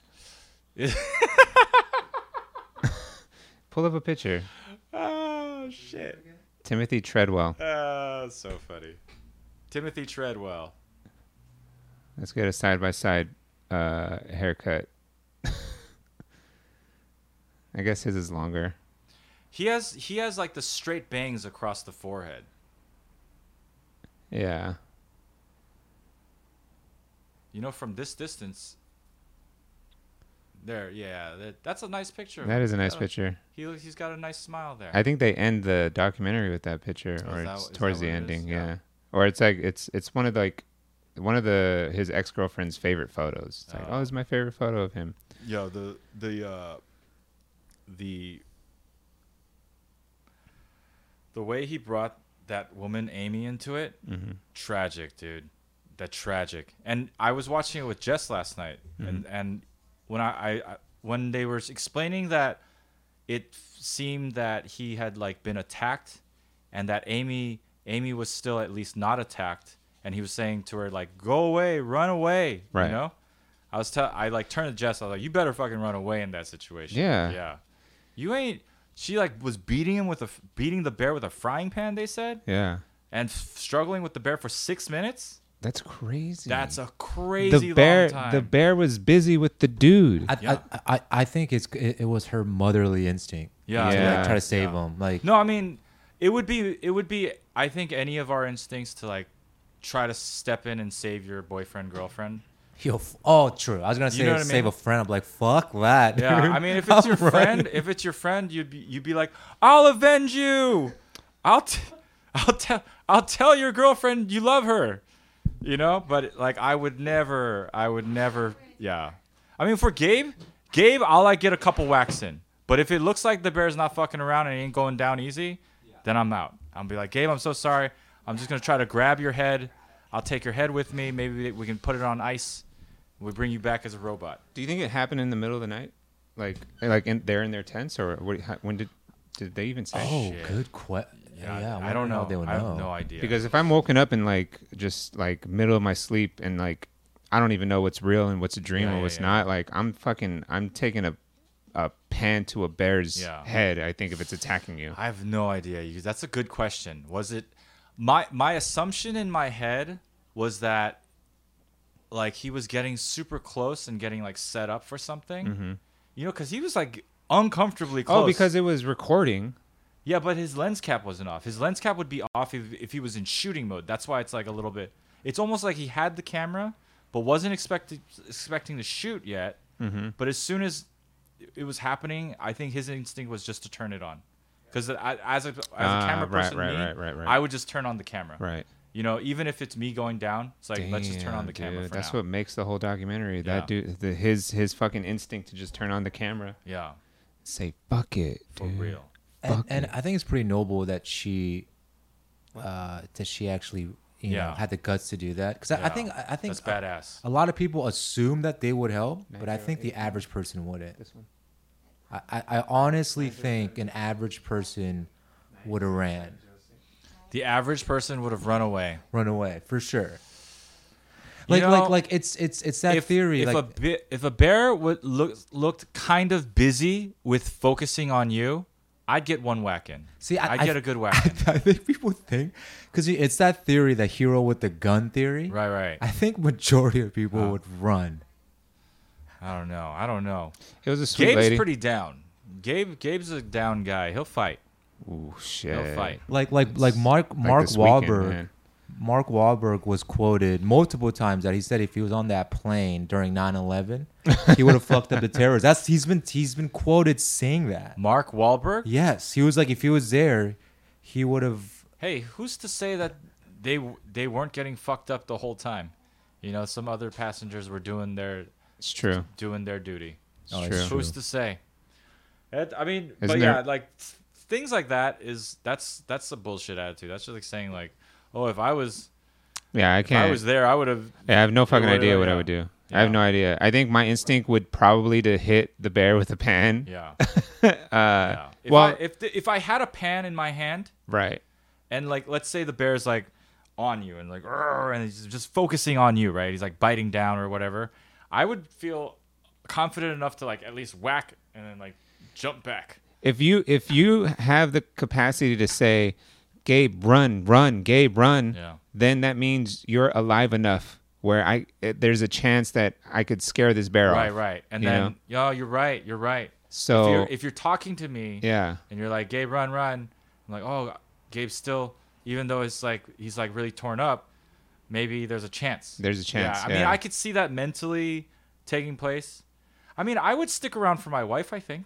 Pull up a picture. Oh shit. Timothy Treadwell. Oh, so funny. Timothy Treadwell. Let's get a side by side uh haircut. I guess his is longer. He has he has like the straight bangs across the forehead. Yeah. You know, from this distance. There, yeah, that, that's a nice picture. of That him. is a nice Got picture. He looks, he's got a nice smile there. I think they end the documentary with that picture, Oh, or is that- it's is that towards the what it ending. is? Yeah. Yeah. Or it's like it's it's one of the, like one of the his ex girlfriend's favorite photos. It's like, Oh. oh, this is my favorite photo of him. Yo, the the uh, the the way he brought that woman Amy into it, Mm-hmm. tragic, dude. That tragic. And I was watching it with Jess last night, and and when I, I, I when they were explaining that, it f- seemed that he had like been attacked, and that Amy Amy was still at least not attacked, and he was saying to her like, "Go away, run away," Right. you know. I was tell I like turned to Jess. I was like, "You better fucking run away in that situation." Yeah. Yeah. You ain't. She like was beating him with a f- beating the bear with a frying pan. They said, Yeah. and f- struggling with the bear for six minutes. That's crazy. That's a crazy the bear. long time. The bear was busy with the dude. I Yeah. I, I, I think it's it, it was her motherly instinct. Yeah, to, Yeah. like, try to save yeah. him. Like No, I mean, it would be it would be I think any of our instincts to like try to step in and save your boyfriend, girlfriend. yo, f- oh, true. I was gonna say You know what I save mean? a friend. I'm like, fuck that. Yeah, I mean, if it's your I'm friend, running. if it's your friend, you'd be you'd be like, "I'll avenge you. I'll t- I'll tell I'll tell your girlfriend you love her." You know, but like I would never I would never yeah. I mean, for Gabe, Gabe, I'll like get a couple whacks in. But if it looks like the bear's not fucking around and he ain't going down easy, then I'm out. I'll be like, "Gabe, I'm so sorry. I'm just going to try to grab your head. I'll take your head with me. Maybe we can put it on ice. We bring you back as a robot." Do you think it happened in the middle of the night, like like in, they're in their tents, or what, how, when did did they even say? Oh, Shit. good question. Yeah, yeah, I don't wonder how know. They would I know. have no idea. Because if I'm woken up in like just like middle of my sleep and like I don't even know what's real and what's a dream Yeah, or yeah, what's yeah. not, like I'm fucking I'm taking a a pan to a bear's Yeah. head. I think if it's attacking you. I have no idea. You- That's a good question. Was it my my assumption in my head was that like he was getting super close and getting like set up for something. Mm-hmm. You know, because he was like uncomfortably close. Oh, because it was recording. yeah, but his lens cap wasn't off. His lens cap would be off if, if he was in shooting mode. That's why it's like a little bit. It's almost like he had the camera, but wasn't expected expecting to shoot yet. Mm-hmm. But as soon as it was happening, I think his instinct was just to turn it on. Because as a, as a Ah, camera right, person, right, me, right, right, right. I would just turn on the camera. Right. You know, even if it's me going down, it's like let's just turn on the Damn, camera dude. for That's now. what makes the whole documentary. Yeah. That dude, the, his his fucking instinct to just turn on the camera, Yeah, say fuck it, for dude. real. And, Fuck and it. I think it's pretty noble that she uh, that she actually you Yeah. know had the guts to do that. Because I, I Yeah. think I I think That's badass. a lot of people assume that they would help, but I Nitro think the eighteen. average person wouldn't. This one. I, I, I honestly think an average person would have ran, The average person would have run away. run away for sure. You Like know, like like it's it's it's that if, theory. If like a bi- if a bear would look looked kind of busy with focusing on you, I'd get one whack in. see, I, I'd I- get a good whack in. I think people think because it's that theory, the hero with the gun theory. Right, right. I think majority of people Huh. would run. I don't know. I don't know. It was a sweet Gabe's lady. pretty down. Gabe Gabe's a down guy. He'll fight. Ooh, shit. He'll fight. Like like like Mark Like Mark this weekend, Wahlberg. man. Mark Wahlberg was quoted multiple times that he said if he was on that plane during nine eleven, he would have fucked up the terrorists. That's he's been he's been quoted saying that. Mark Wahlberg. Yes, he was like if he was there, he would have. Hey, who's to say that they they weren't getting fucked up the whole time? You know, some other passengers were doing their It's true. doing their duty. It's Oh, true. it's Who's to say? It, I mean, but Isn't yeah, there- like th- things like that is that's that's a bullshit attitude. That's just like saying like, oh, if I was Yeah, I if I can't. was there, I would have. yeah, I have no fucking what- idea what I yeah. would do. I Yeah. have no idea. I think my instinct would probably to hit the bear with a pan. Yeah. uh, yeah. If well, I, if the, if I had a pan in my hand right. and like let's say the bear's like on you and like "Arr," and he's just focusing on you, right? He's like biting down or whatever. I would feel confident enough to like at least whack and then like jump back. If you if you have the capacity to say, Gabe, run, run, Gabe, run, Yeah. then that means you're alive enough where I it, there's a chance that I could scare this bear Right, off. right. And you then know? yo, you're right, you're right. So if you're if you're talking to me yeah, and you're like, Gabe, run, run, I'm like, oh, Gabe's still, even though it's like he's like really torn up, maybe there's a chance. there's a chance. Yeah, I yeah. mean, I could see that mentally taking place. I mean, I would stick around for my wife. I think.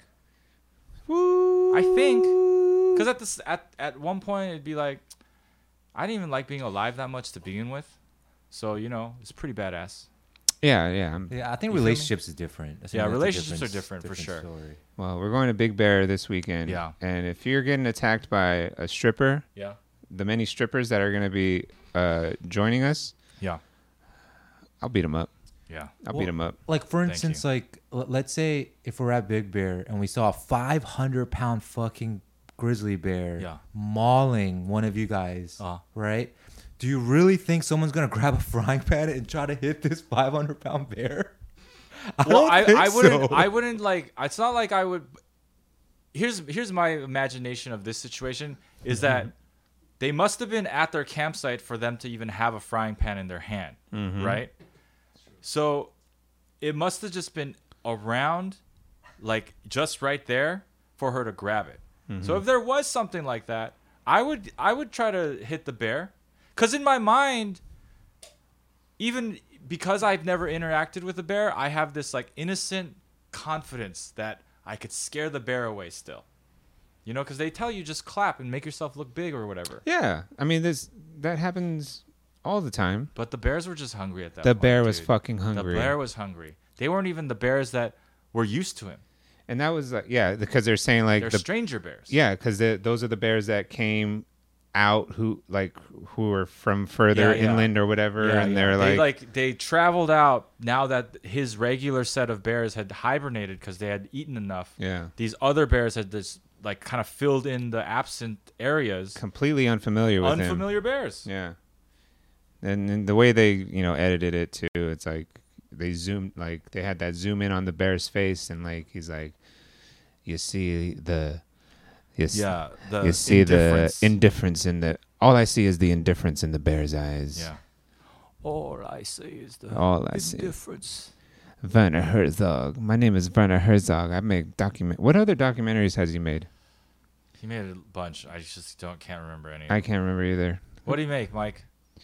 I think, because at this at at one point it'd be like, I didn't even like being alive that much to begin with, so you know it's pretty badass. Yeah, yeah. I'm, Yeah, I think You feel me? relationships is different. I think Yeah, that's a relationships are different for sure. story. well, we're going to Big Bear this weekend. Yeah. And if you're getting attacked by a stripper, Yeah. the many strippers that are going to be uh, joining us, Yeah. I'll beat them up. Yeah. I'll Well, beat them up. Like for Thank instance, you. like l- let's say if we're at Big Bear and we saw a five hundred pound fucking grizzly bear Yeah. mauling one of you guys, Uh-huh. right? Do you really think someone's gonna grab a frying pan and try to hit this five hundred pound bear? I Well, don't I, think I wouldn't. so. I wouldn't like. It's not like I would. Here's here's my imagination of this situation is that they must have been at their campsite for them to even have a frying pan in their hand, right? So it must have just been around, like just right there for her to grab it. So if there was something like that, I would I would try to hit the bear, because in my mind, even because I've never interacted with a bear, I have this like innocent confidence that I could scare the bear away still. You know, because they tell you just clap and make yourself look big or whatever. Yeah. I mean, this that happens all the time. But the bears were just hungry at that The point. bear was dude. fucking hungry. The bear was hungry. They weren't even the bears that were used to him. And that was like, yeah, because they're saying like They're the stranger bears. yeah, because those are the bears that came out who like who were from further Yeah, yeah. inland or whatever, Yeah, and yeah. they're they, like, like they traveled out now that his regular set of bears had hibernated because they had eaten enough. yeah, These other bears had this like kind of filled in the absent areas. completely unfamiliar with him. Unfamiliar bears. Yeah, and, and the way they you know edited it too, it's like they zoomed like they had that zoom in on the bear's face, and like he's like, you see the, you, s- Yeah, the you see indifference. the indifference in the. All I see is the indifference in the bear's eyes. Yeah. All I see is the All I see. indifference. Werner Herzog. My name is Werner Herzog. I make document. What other documentaries has he made? He made a bunch. I just don't can't remember any. I can't remember either. What do you make, Mike?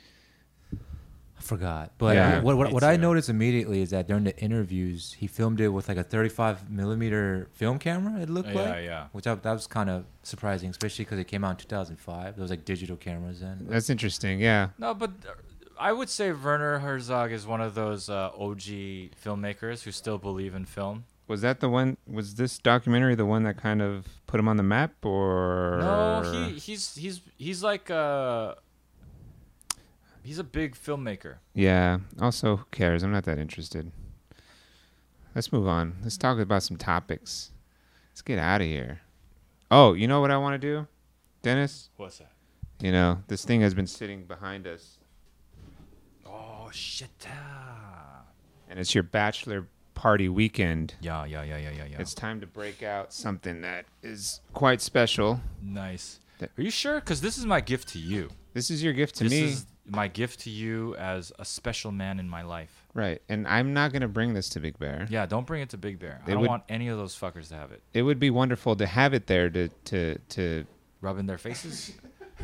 I forgot. But Yeah. what what, Me what I too. noticed immediately is that during the interviews, he filmed it with like a thirty-five millimeter film camera. It looked Yeah, like, yeah. which I, that was kind of surprising, especially because it came out in two thousand five. There was like digital cameras then. That's interesting. Yeah. No, but uh, I would say Werner Herzog is one of those uh, O G filmmakers who still believe in film. Was that the one? Was this documentary the one that kind of put him on the map, or No, he he's he's he's like uh he's a big filmmaker. Yeah. Also, who cares? I'm not that interested. Let's move on. Let's talk about some topics. Let's get out of here. Oh, you know what I want to do, Dennis? What's that? You know, this thing has been sitting behind us, Oh shit. and it's your bachelor party weekend. Yeah, yeah, yeah, yeah, yeah, yeah. It's time to break out something that is quite special. Nice. That- Are you sure? Because this is my gift to you. This is your gift to this me. is my gift to you as a special man in my life. Right. And I'm not going to bring this to Big Bear. Yeah, don't bring it to Big Bear. It I don't would- want any of those fuckers to have it. It would be wonderful to have it there to to to Rub in their faces.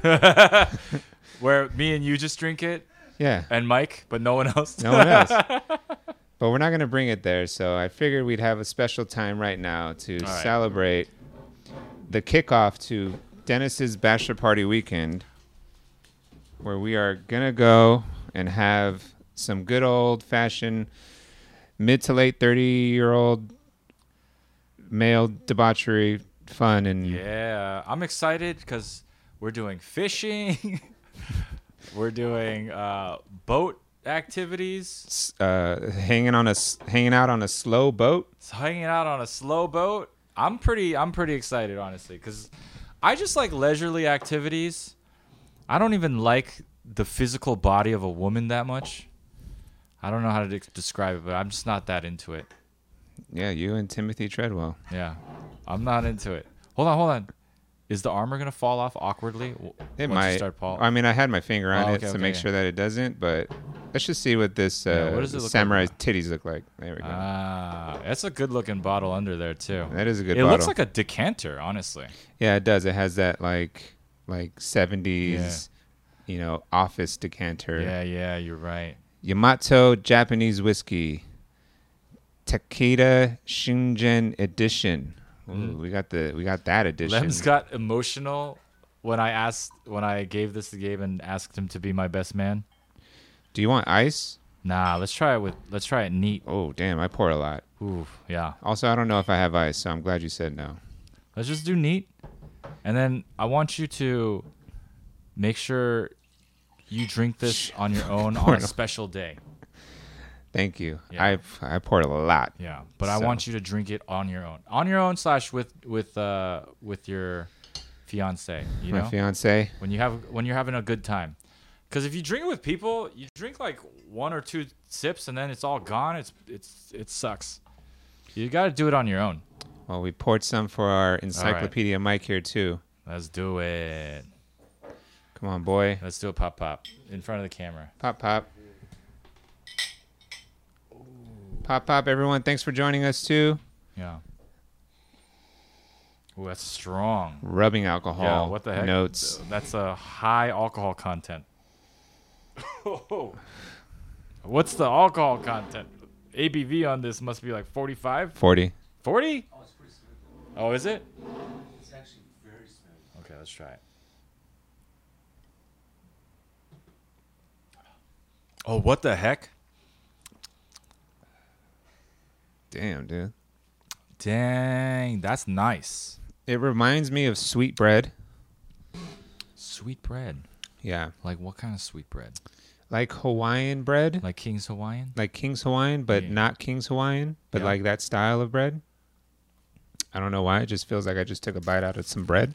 Where me and you just drink it, yeah, and Mike, but no one else. no one else. But we're not going to bring it there, so I figured we'd have a special time right now to All right. celebrate the kickoff to Dennis's bachelor party weekend, where we are going to go and have some good old-fashioned mid to late thirty-year-old male debauchery fun. And Yeah, I'm excited because we're doing fishing. We're doing uh, boat activities. uh, hanging on a s- hanging out on a slow boat. It's hanging out on a slow boat. I'm pretty. I'm pretty excited, honestly, because I just like leisurely activities. I don't even like the physical body of a woman that much. I don't know how to de- describe it, but I'm just not that into it. Yeah, you and Timothy Treadwell. Yeah, I'm not into it. Hold on, hold on. Is the armor gonna fall off awkwardly? w- It once might. you start Paul? I mean, I had my finger on Oh, it okay, to okay, make yeah. sure that it doesn't, but let's just see what this uh, Yeah, what does it look samurai like? titties look like. There we go. Ah, that's a good looking bottle under there too. that is a good It bottle. looks like a decanter, honestly. yeah, it does. It has that like like seventies, you know, office decanter. Yeah, yeah, you're right. Yamato Japanese whiskey, Takeda Shingen edition. Ooh, Mm. we got the we got that edition. Lem's got emotional when I asked when I gave this to Gabe and asked him to be my best man. Do you want ice? Nah, let's try it with let's try it neat. Oh, damn! I pour a lot. Ooh, yeah. Also, I don't know if I have ice, so I'm glad you said no. Let's just do neat. And then I want you to make sure you drink this on your own on a Porno. special day. Thank you. Yeah. I I poured a lot. Yeah, but I So- want you to drink it on your own, on your own slash with with uh with your fiance. You My know, fiance. when you have when you're having a good time. Because if you drink it with people, you drink like one or two sips and then it's all gone. It's it's it sucks. You got to do it on your own. Well, we poured some for our encyclopedia Mike here too. Let's do it. Come on, boy. Let's do it, pop pop, in front of the camera. Pop pop. Pop pop, everyone. Thanks for joining us too. Yeah. Ooh, that's strong. Rubbing alcohol. Yeah, what the heck? Notes. That's a high alcohol content. What's the alcohol content? A B V on this must be like forty-five? forty. forty? Oh, is it? It's actually very smooth. Okay, let's try it. Oh, what the heck? Damn, dude. Dang, that's nice. It reminds me of sweet bread. Sweet bread. Yeah. Like what kind of sweet bread? Like Hawaiian bread. Like King's Hawaiian? Like King's Hawaiian, but Yeah. not King's Hawaiian, but Yeah. like that style of bread. I don't know why. It just feels like I just took a bite out of some bread.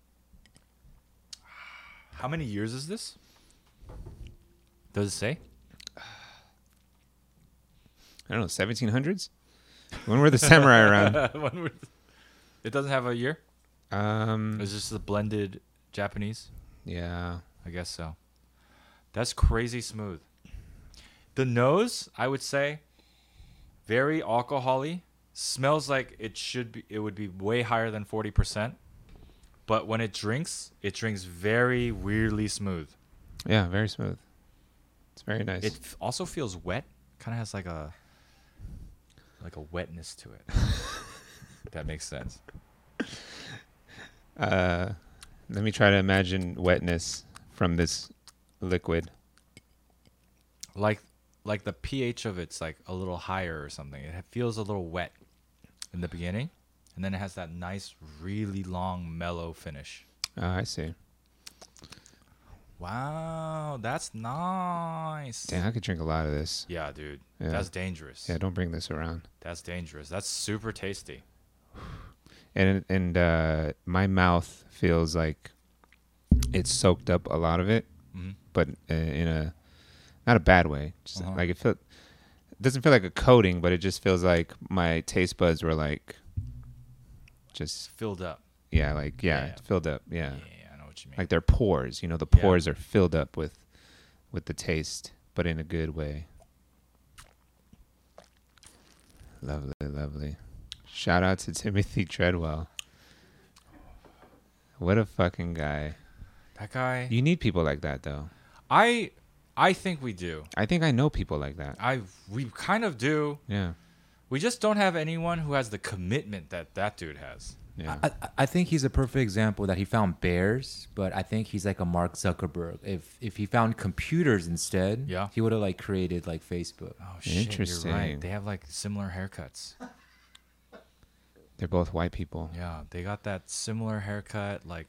How many years is this? Does it say? I don't know, seventeen hundreds? When were the samurai around? When we- it doesn't have a year? Um, It's just a blended Japanese? yeah. I guess so. That's crazy smooth. The nose, I would say, very alcohol-y. Smells like it should be. It would be way higher than forty percent. But when it drinks, it drinks very weirdly smooth. Yeah, very smooth. It's very nice. It f- also feels wet. Kind of has like a like a wetness to it. If that makes sense. Uh, let me try to imagine wetness from this liquid. Like like the pH of it's like a little higher or something. It feels a little wet. in the beginning, and then it has that nice, really long, mellow finish. Oh, I see. Wow, that's nice. Damn, I could drink a lot of this. Yeah, dude. Yeah. That's dangerous. Yeah, don't bring this around. That's dangerous. That's super tasty. And and uh, my mouth feels like it's soaked up a lot of it, Mhm. but uh, in a not a bad way. Just Uh-huh. like it feel, it doesn't feel like a coating, but it just feels like my taste buds were like It's just filled up. yeah, like yeah, Yeah. filled up. Yeah. Yeah, I know what you mean. Like their pores, you know, the Yeah. pores are filled up with with the taste, but in a good way. Lovely, lovely. Shout out to Timothy Treadwell. What a fucking guy. that guy. You need people like that though. I, I think we do. I think I know people like that. I we kind of do. Yeah. We just don't have anyone who has the commitment that that dude has. Yeah. I, I- I think he's a perfect example that he found bears, but I think he's like a Mark Zuckerberg. If if he found computers instead, Yeah. he would have like created like Facebook. Oh shit, you're Interesting. right. They have like similar haircuts. They're both white people. Yeah, they got that similar haircut, like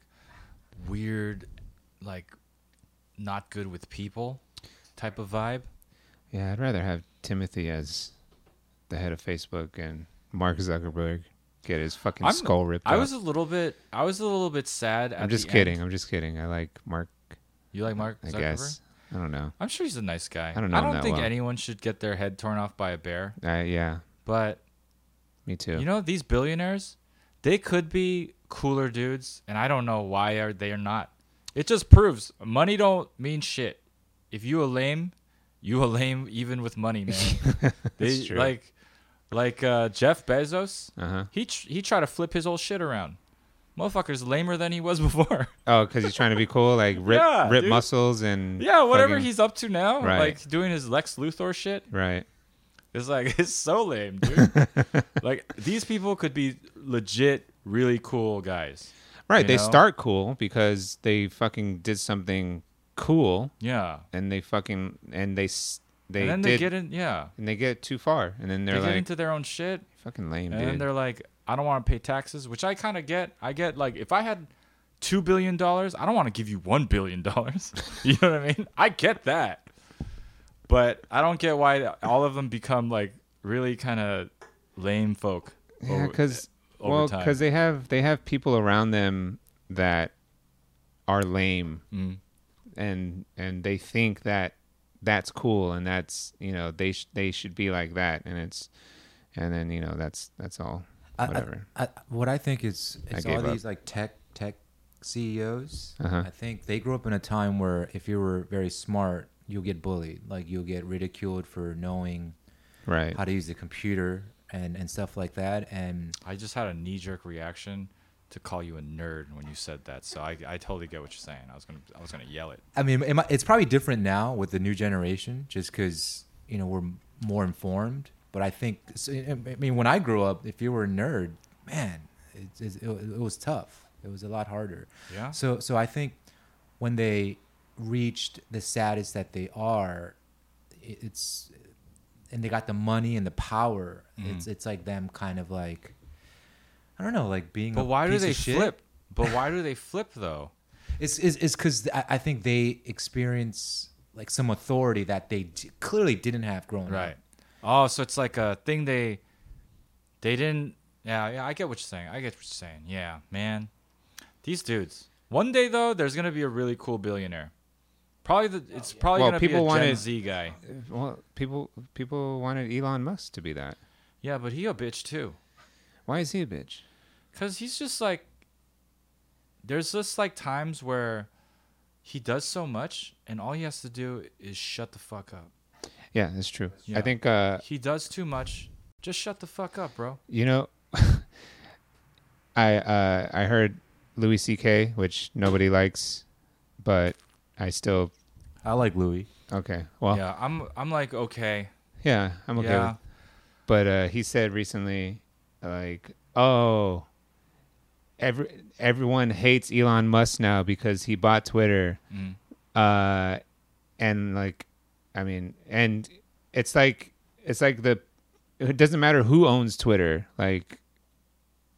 weird, like not good with people type of vibe. Yeah, I'd rather have Timothy as the head of Facebook and Mark Zuckerberg get his fucking I'm- skull ripped I out. was a little bit, I was a little bit sad. At I'm just the kidding. end. I'm just kidding. I like Mark, You like Mark I Zuckerberg? guess. I don't know. I'm sure he's a nice guy. I don't know I him don't that think well. anyone should get their head torn off by a bear. Uh, yeah, But me too. you know, these billionaires, they could be cooler dudes, and I don't know why are they are not. It just proves money don't mean shit. If you a lame, you a lame even with money, man. they That's true. like like uh, Jeff Bezos. Uh-huh. He tr- he tried to flip his whole shit around. Motherfucker's lamer than he was before. Oh, because he's trying to be cool, like rip, Yeah, rip dude. muscles and yeah, whatever fucking- he's up to now, Right. like doing his Lex Luthor shit. right. It's like it's so lame, dude. Like these people could be legit, really cool guys. Right. You They know? start cool because they fucking did something cool, Yeah. and they fucking and they s- they and then did they get in, yeah. and they get too far, and then They they're get like into their own shit, fucking lame, and then dude. they're like, I don't want to pay taxes, which I kind of get. I get like if I had two billion dollars, I don't want to give you one billion dollars. You know what I mean? I get that, but I don't get why all of them become like really kind of lame folk. Yeah, over- because over well, time. because they have they have people around them that are lame, Mm. and and they think that that's cool, and that's you know they sh- they should be like that, and it's and then you know that's that's all I- I- whatever. I, what I think is, I is gave all up. these like tech tech C E Os. Uh-huh. I think they grew up in a time where if you were very smart, you'll get bullied. Like you'll get ridiculed for knowing Right. how to use the computer and, and stuff like that. And I just had a knee jerk reaction to call you a nerd when you said that. So I, I totally get what you're saying. I was gonna I was gonna yell it. I mean, it might- it's probably different now with the new generation, just because you know we're more informed. But I think, I mean, when I grew up, if you were a nerd, man, it, it, it was tough. It was a lot harder. Yeah. So, so I think when they reached the status that they are, it, it's and they got the money and the power. Mm. It's it's like them kind of like I don't know, like being. But a why do piece they of shit. flip? But why do they flip though? It's it's it's because I, I think they experience like some authority that they d- clearly didn't have growing Right. up. Oh, so it's like a thing they they didn't. Yeah, yeah. I get what you're saying. I get what you're saying. Yeah, man. These dudes. One day though, there's gonna be a really cool billionaire. Probably the. It's probably Well, gonna be people a Gen wanted- Z guy. Well, people people wanted Elon Musk to be that. Yeah, but he a bitch too. Why is he a bitch? Cause he's just like. There's just like times where he does so much, and all he has to do is shut the fuck up. Yeah, that's true. Yeah. I think uh, He does too much. Just shut the fuck up, bro. you know, I uh, I heard Louis C K, which nobody likes, but I still I like Louis. okay. Well, yeah, Yeah, I'm. I'm like okay. I'm okay. Yeah. With, but uh, he said recently, like, oh, every everyone hates Elon Musk now because he bought Twitter. Mm. uh and like I mean and it's like it's like the it doesn't matter who owns Twitter, like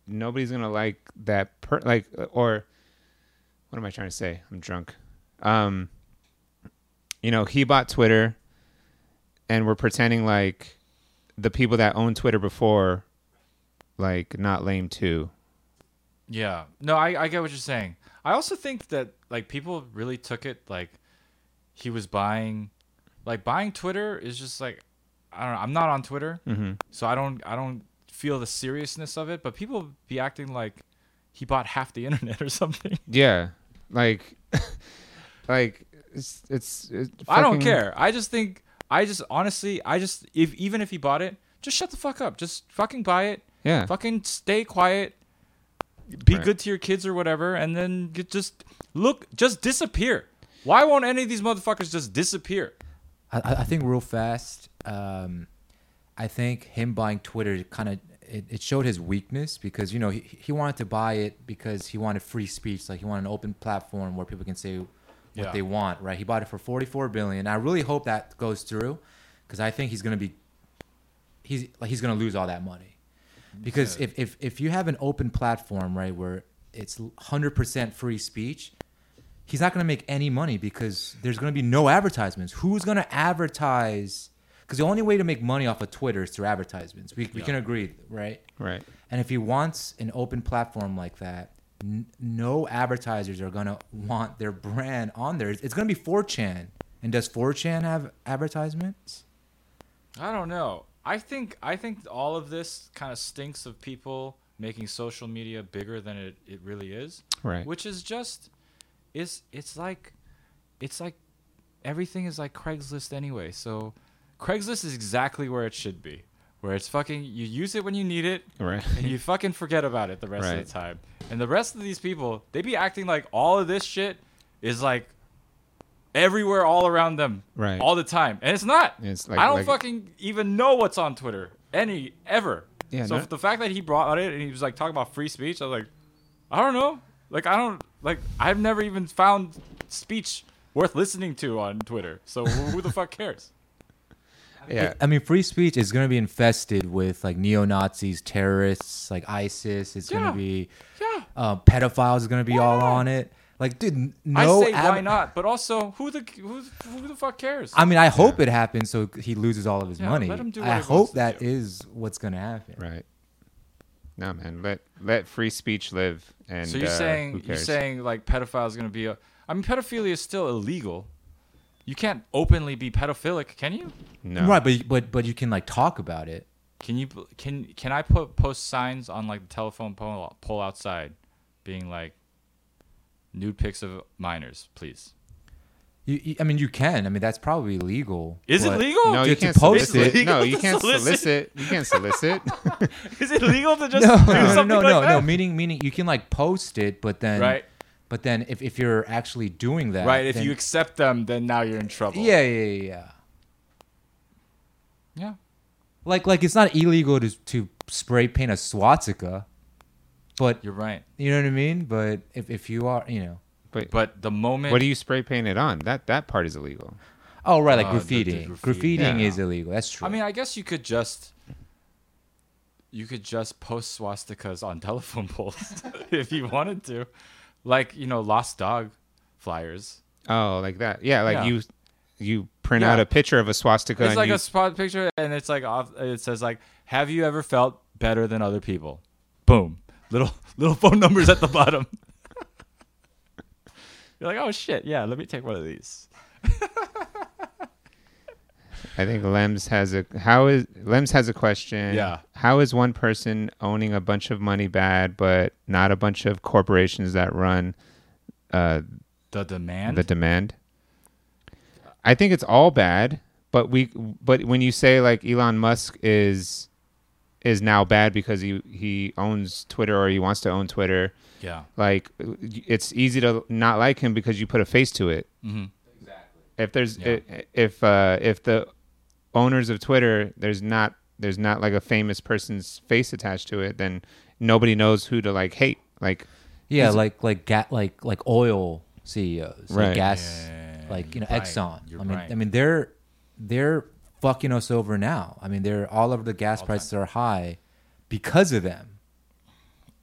nobody's gonna like that per like or what am I trying to say? I'm drunk. Um, you know, he bought Twitter, and we're pretending like the people that owned Twitter before, like, not lame too. Yeah. No, I, I get what you're saying. I also think that like people really took it like he was buying, like buying Twitter is just like, I don't know. I'm not on Twitter, Mm-hmm. so I don't I don't feel the seriousness of it. But people be acting like he bought half the internet or something. Yeah, like, like it's it's. it's I don't fucking- care. I just think I just honestly I just if even if he bought it, just shut the fuck up. Just fucking buy it. Yeah, Fucking stay quiet. Be Right. good to your kids or whatever, and then get, just look, just disappear. Why won't any of these motherfuckers just disappear? I, I I think real fast. Um, I think him buying Twitter kind of it, it showed his weakness because you know he he wanted to buy it because he wanted free speech, like he wanted an open platform where people can say what Yeah. they want, right? He bought it for forty-four billion. I really hope that goes through because I think he's gonna be he's like he's gonna lose all that money because Yeah. if if if you have an open platform, right, where it's one hundred percent free speech. He's not going to make any money because there's going to be no advertisements. Who's going to advertise? Because the only way to make money off of Twitter is through advertisements. We, we Yeah. can agree, right? right. And if he wants an open platform like that, n- no advertisers are going to want their brand on there. It's, it's going to be four chan. And does four chan have advertisements? I don't know. I think I think all of this kind of stinks of people making social media bigger than it, it really is. Right. Which is just it's it's like it's like everything is like Craigslist anyway. So Craigslist is exactly where it should be. Where it's fucking you use it when you need it Right. and you fucking forget about it the rest Right. of the time. And the rest of these people, they be acting like all of this shit is like everywhere all around them Right. all the time. And it's not. It's like- I don't like- fucking even know what's on Twitter any ever. Yeah, so no- the fact that he brought it and he was like talking about free speech, I was like, I don't know. Like I don't like I've never even found speech worth listening to on Twitter. So who who the fuck cares? Yeah. I mean, free speech is going to be infested with like neo-Nazis, terrorists, like ISIS. It's going Yeah. to be Yeah. uh, pedophiles is going to be all Yeah. on it. Like, dude, n- no. I say ab- why not, but also who the who, who the fuck cares? I mean, I hope it happens so he loses all of his Yeah, money. let him do I whatever he wants hope to that do. is what's going to happen. Right. No, man. Let let free speech live. And so you're uh, who saying you're cares? saying like pedophile is gonna be a I mean pedophilia is still illegal. You can't openly be pedophilic, can you? no. Right, but but but you can like talk about it. Can you can can I put post signs on like the telephone pole pole outside, being like nude pics of minors, please? You, you, I mean, you can. I mean, that's probably legal. Is it but- legal? No, To- you to can't post solicit. it. No, Legal you to can't solicit. solicit. You can't solicit. Is it legal to just No, do no, no, something no, like no, that? no. Meaning, meaning, you can like post it, but then, Right, but then if, if you're actually doing that, right. If then- you accept them, then now you're in trouble. yeah, yeah, yeah, yeah. yeah. Like, like it's not illegal to to spray paint a swastika, but You're right. you know what I mean. But if if you are, you know, But But the moment what do you spray paint it on? That that part is illegal. oh right, like Uh, the- the graffiti. graffiti. Graffitiing Yeah. is illegal. That's true. I mean, I guess you could just you could just post swastikas on telephone poles if you wanted to, like you know, lost dog flyers. Oh, like that. Yeah, like Yeah. you you print Yeah. out a picture of a swastika. It's and like you, a spot picture, and it's like off, it says like, "Have you ever felt better than other people?" Boom, little little phone numbers at the bottom. You're like, "Oh shit, yeah, let me take one of these." I think Lems has a how is Lems has a question. Yeah. How is one person owning a bunch of money bad, but not a bunch of corporations that run uh, The demand. the demand? I think it's all bad, but we but when you say like Elon Musk is is now bad because he he owns Twitter or he wants to own Twitter, yeah. like it's easy to not like him because you put a face to it. Mm-hmm. If there's Yeah. i- if uh, if the owners of Twitter there's not there's not like a famous person's face attached to it, then nobody knows who to like hate. Like yeah, is it- like like ga- like like oil C E Os, Right. like gas, Yeah, like you know you're right. Exxon. You're I mean, right. I mean they're they're fucking us over now. I mean, they're all of the gas All prices are high because of them.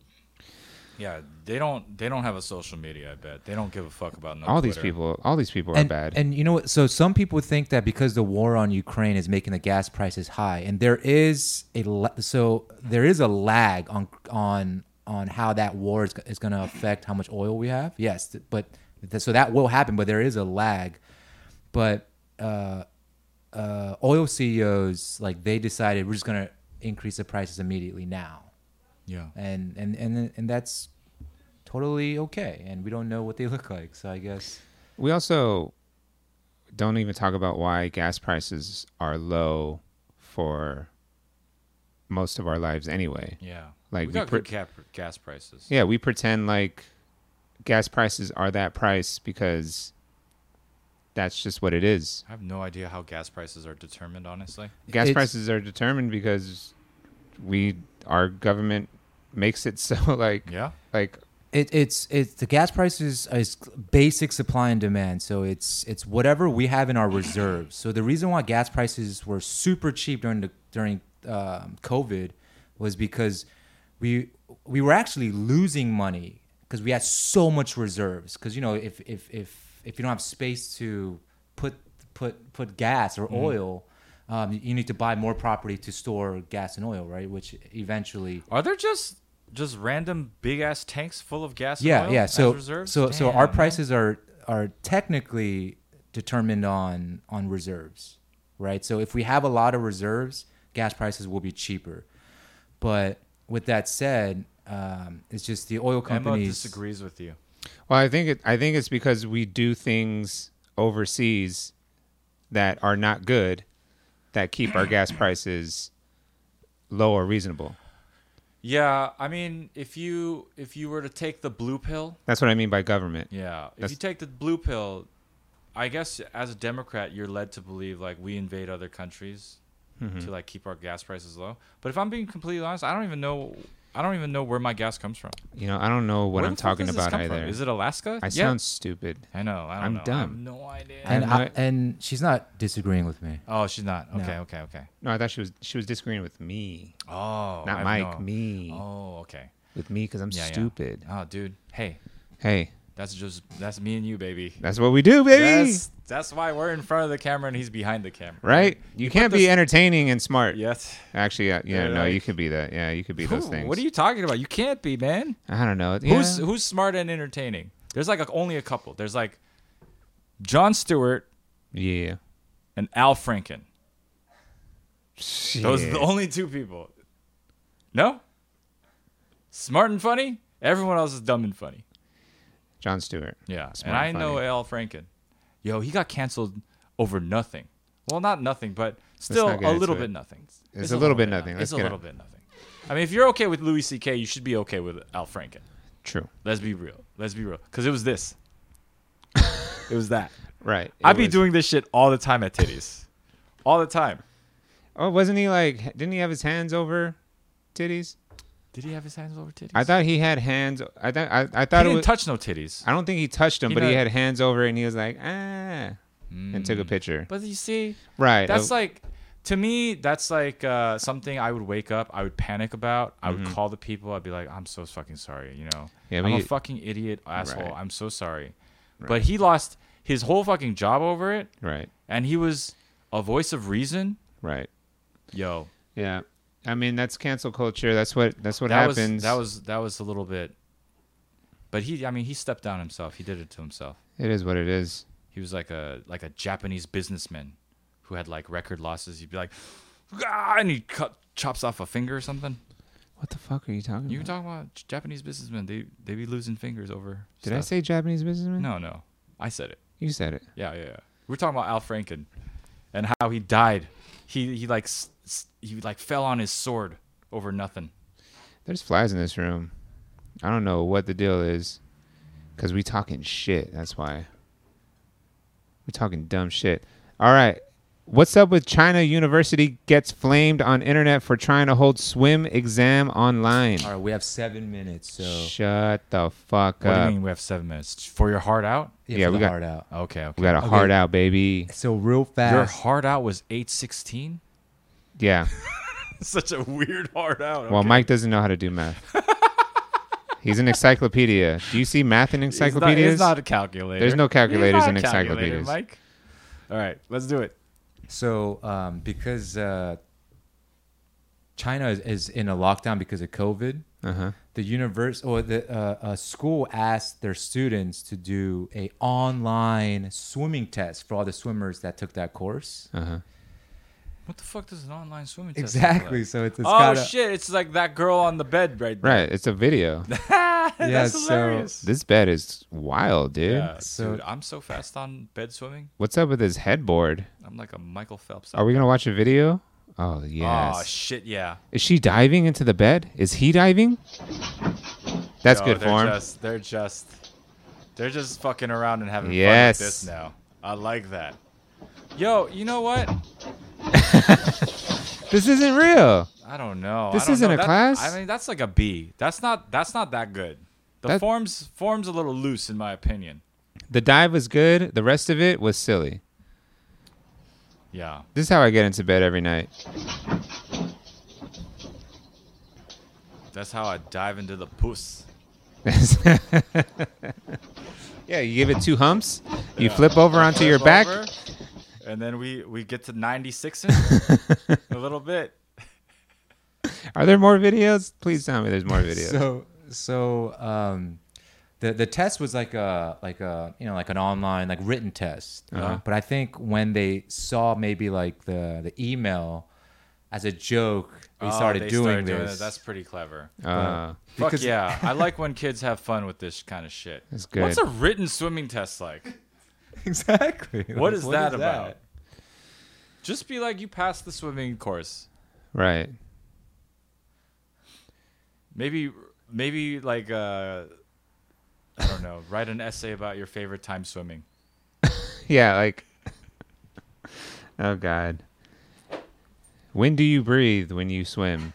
Yeah, they don't. They don't have a social media. I bet they don't give a fuck about no all these Twitter. people, all these people are and, bad. And you know what? So some people think that because the war on Ukraine is making the gas prices high, and there is a la- so there is a lag on on on how that war is, is going to affect how much oil we have. Yes, th- but th- so that will happen, but there is a lag. But uh, uh, oil C E Os, like, they decided we're just going to increase the prices immediately now. Yeah. And, and, and, and that's totally okay. And we don't know what they look like. So I guess. We also don't even talk about why gas prices are low for most of our lives anyway. Yeah. Like, we we got pre- good cap- gas prices. Yeah, we pretend like gas prices are that price because that's just what it is. I have no idea how gas prices are determined, honestly. Gas It's- prices are determined because we our government makes it so like Yeah. like It, it's it's the gas prices is basic supply and demand. So it's it's whatever we have in our reserves. So the reason why gas prices were super cheap during the during um, COVID was because we we were actually losing money because we had so much reserves. Because, you know, if if if if you don't have space to put put put gas or oil, um, you need to buy more property to store gas and oil, right? Which eventually. Are there just just random big ass tanks full of gas? Yeah, and oil yeah. as So reserves? so so Damn, our man. prices are are technically determined on on reserves, right? So if we have a lot of reserves, gas prices will be cheaper. But with that said, um, it's just the oil Emma companies. disagrees with you. well I think it I think it's because we do things overseas that are not good that keep our gas prices low or reasonable. Yeah, I mean, if you if you were to take the blue pill, That's what I mean by government. yeah, if That's- you take the blue pill, I guess as a Democrat, you're led to believe like we invade other countries Mhm. to like keep our gas prices low. But if I'm being completely honest, I don't even know. I don't even know where my gas comes from. You know, I don't know what Where I'm the fuck talking does this about come from? either. Is it Alaska? I Yeah. sound stupid. I know. I don't I'm know. I dumb. have no idea. and I'm I, not- and she's not disagreeing with me. Oh, she's not. No. Okay, okay, okay. No, I thought she was she was disagreeing with me, Oh, not I have Mike. no- Me Oh, okay. with me because I'm Yeah, yeah. stupid. Oh, dude. Hey, Hey, that's just that's me and you, baby. that's what we do, baby. That's that's why we're in front of the camera and he's behind the camera. Right? You, put can't be this- entertaining and smart. Yes. Actually, yeah, yeah, They're no, you like- could be that. Yeah, you could be those Who- things. What are you talking about? You can't be, man. I don't know. Yeah. Who's who's smart and entertaining? There's like a, only a couple. There's like Jon Stewart Yeah. and Al Franken. Those are Shit. the only two people. No? Smart and funny? Everyone else is dumb and funny. Jon Stewart. Yeah. Smart and I and know funny. Al Franken. Yo, he got canceled over nothing. Well, not nothing, but still not get a into little it. bit nothing. It's a little bit nothing. It's Let's a get little it. bit nothing. I mean, if you're okay with Louis C K, you should be okay with Al Franken. True. Let's be real. Let's be real. Because it was this. It was that. Right. It I'd be was- doing this shit all the time at titties. All the time. Oh, wasn't he like? Didn't he have his hands over titties? Did he have his hands over titties? I thought he had hands. I thought. I, I he thought it didn't was. touch no titties. I don't think he touched him, He but he not- had hands over, it and he was like, ah, and took a Mm. picture. But you see, Right. that's uh, like, to me, that's like uh, something I would wake up, I would panic about. I would Mhm. call the people. I'd be like, I'm so fucking sorry. You know, Yeah, I'm but a you- fucking idiot asshole. Right. I'm so sorry. Right. But he lost his whole fucking job over it, right. and he was a voice of reason. Right. Yo, Yeah. I mean, that's cancel culture. That's what. That's what that happens. was that was that was a little bit. But he, I mean, he stepped down himself. He did it to himself. It is what it is. He was like a like a Japanese businessman who had like record losses. He'd be like, ah, and he cut chops off a finger or something. What the fuck are you talking You about? talking about J- Japanese businessmen? They they be losing fingers over. Did I stuff. say Japanese businessman? No, no, I said it. You said it. Yeah, yeah, yeah. We're talking about Al Franken and how he died. He he like s- s- he like fell on his sword over nothing. There's flies in this room. I don't know what the deal is, cause we talking shit. That's why. We talking dumb shit. All right. What's up with China University gets flamed on internet for trying to hold swim exam online? All right, we have seven minutes. So Shut the fuck What do up. you mean we have seven minutes for your heart out? Yeah, for we the got- hard out. Okay, okay. We got a Okay. hard out, baby. So real fast. Your heart out was eight sixteen. Yeah. Such a weird hard out. Well, okay. Mike doesn't know how to do math. He's an encyclopedia. Do you see math in He's not, encyclopedias? he's not a calculator. There's no He's calculators not in a calculator, encyclopedias. Mike. All right, let's do it. So um, because uh, China is, is in a lockdown because of COVID, Uh-huh. the universe or the uh, a school asked their students to do a online swimming test for all the swimmers that took that course. Uh-huh. What the fuck does an online swimming test look Exactly. like? So it's, it's Oh gotta, shit! It's like that girl on the bed right there. Right. It's a video. That's Yeah, so- hilarious. This bed is wild, dude. yeah, So- dude, I'm so fast on bed swimming. What's up with his headboard? I'm like a Michael Phelps. Are we gonna watch a video? Oh Oh yes. shit! Yeah. Is she diving into the bed? Is he diving? That's Yo, good they're form. Just, they're just, they're just fucking around and having Yes. fun with this now. I like that. Yo, you know what? This isn't real. I don't know. This I don't isn't know. a That- class? I mean, that's like a B. That's not. That's not that good. The That- forms forms a little loose in my opinion. The dive was good. The rest of it was silly. Yeah. This is how I get into bed every night. That's how I dive into the puss. Yeah, you give it two humps. You Yeah. flip over onto your Flip back. over, and then we we get to ninety-six a little bit. Are there more videos? Please tell me there's more videos. So so um, the the test was like a like a you know like an online like written test. Uh-huh. But I think when they saw maybe like the the email as a joke, they Oh, started they doing started this. it. That's pretty clever. uh, Fuck Because- yeah. I like when kids have fun with this kind of shit. That's good. What's a written swimming test like? Exactly. What Like, is that about? Just be like, you passed the swimming course. right. Maybe, maybe like, uh, I don't know, write an essay about your favorite time swimming. Yeah, like. Oh God. When do you breathe when you swim?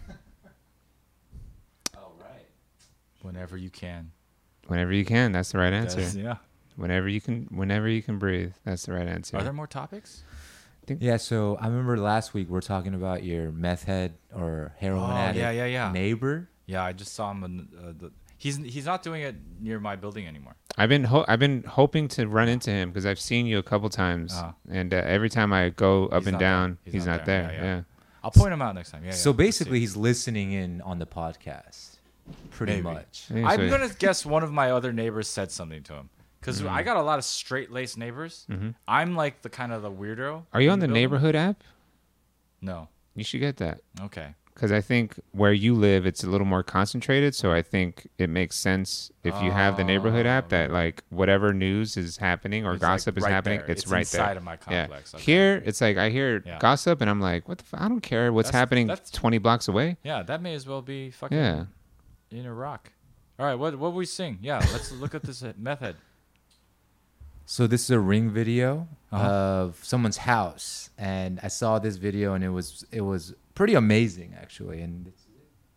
Oh right. Whenever you can. Whenever you can. That's the right answer. That's- yeah. Whenever you can. Whenever you can breathe. That's the right answer. Are there more topics? Yeah, so I remember last week we are talking about your meth head or heroin Oh, addict yeah, yeah, yeah. neighbor. Yeah, I just saw him. In, uh, the, he's he's not doing it near my building anymore. I've been ho- I've been hoping to run into him because I've seen you a couple times, Uh-huh. and uh, every time I go up He's and not there. down, He's he's, not not, there. there. Yeah, Yeah, yeah. I'll point him out next time. Yeah. So yeah. Let's basically, see. he's listening in on the podcast, pretty Maybe. much. Yeah, I'm so- gonna guess one of my other neighbors said something to him because Mm-hmm. I got a lot of straight laced neighbors. I'm like the kind of the weirdo. Are you in on the building. neighborhood app? No. You should get that Okay. because I think where you live, it's a little more concentrated. So I think it makes sense if you have the neighborhood app that like whatever news is happening or It's, like, gossip is right happening, there. it's, It's right inside there. of my Yeah. complex. Okay. Here, it's like I hear Yeah. gossip and I'm like, what the? F- I don't care what's That's- happening that's- twenty blocks away. Yeah, that may as well be fucking Yeah. in Iraq. All right, what what we sing? Yeah, let's look at this uh, method. So this is a Ring video Uh-huh. of someone's house, and I saw this video, and it was it was pretty amazing actually. And it's,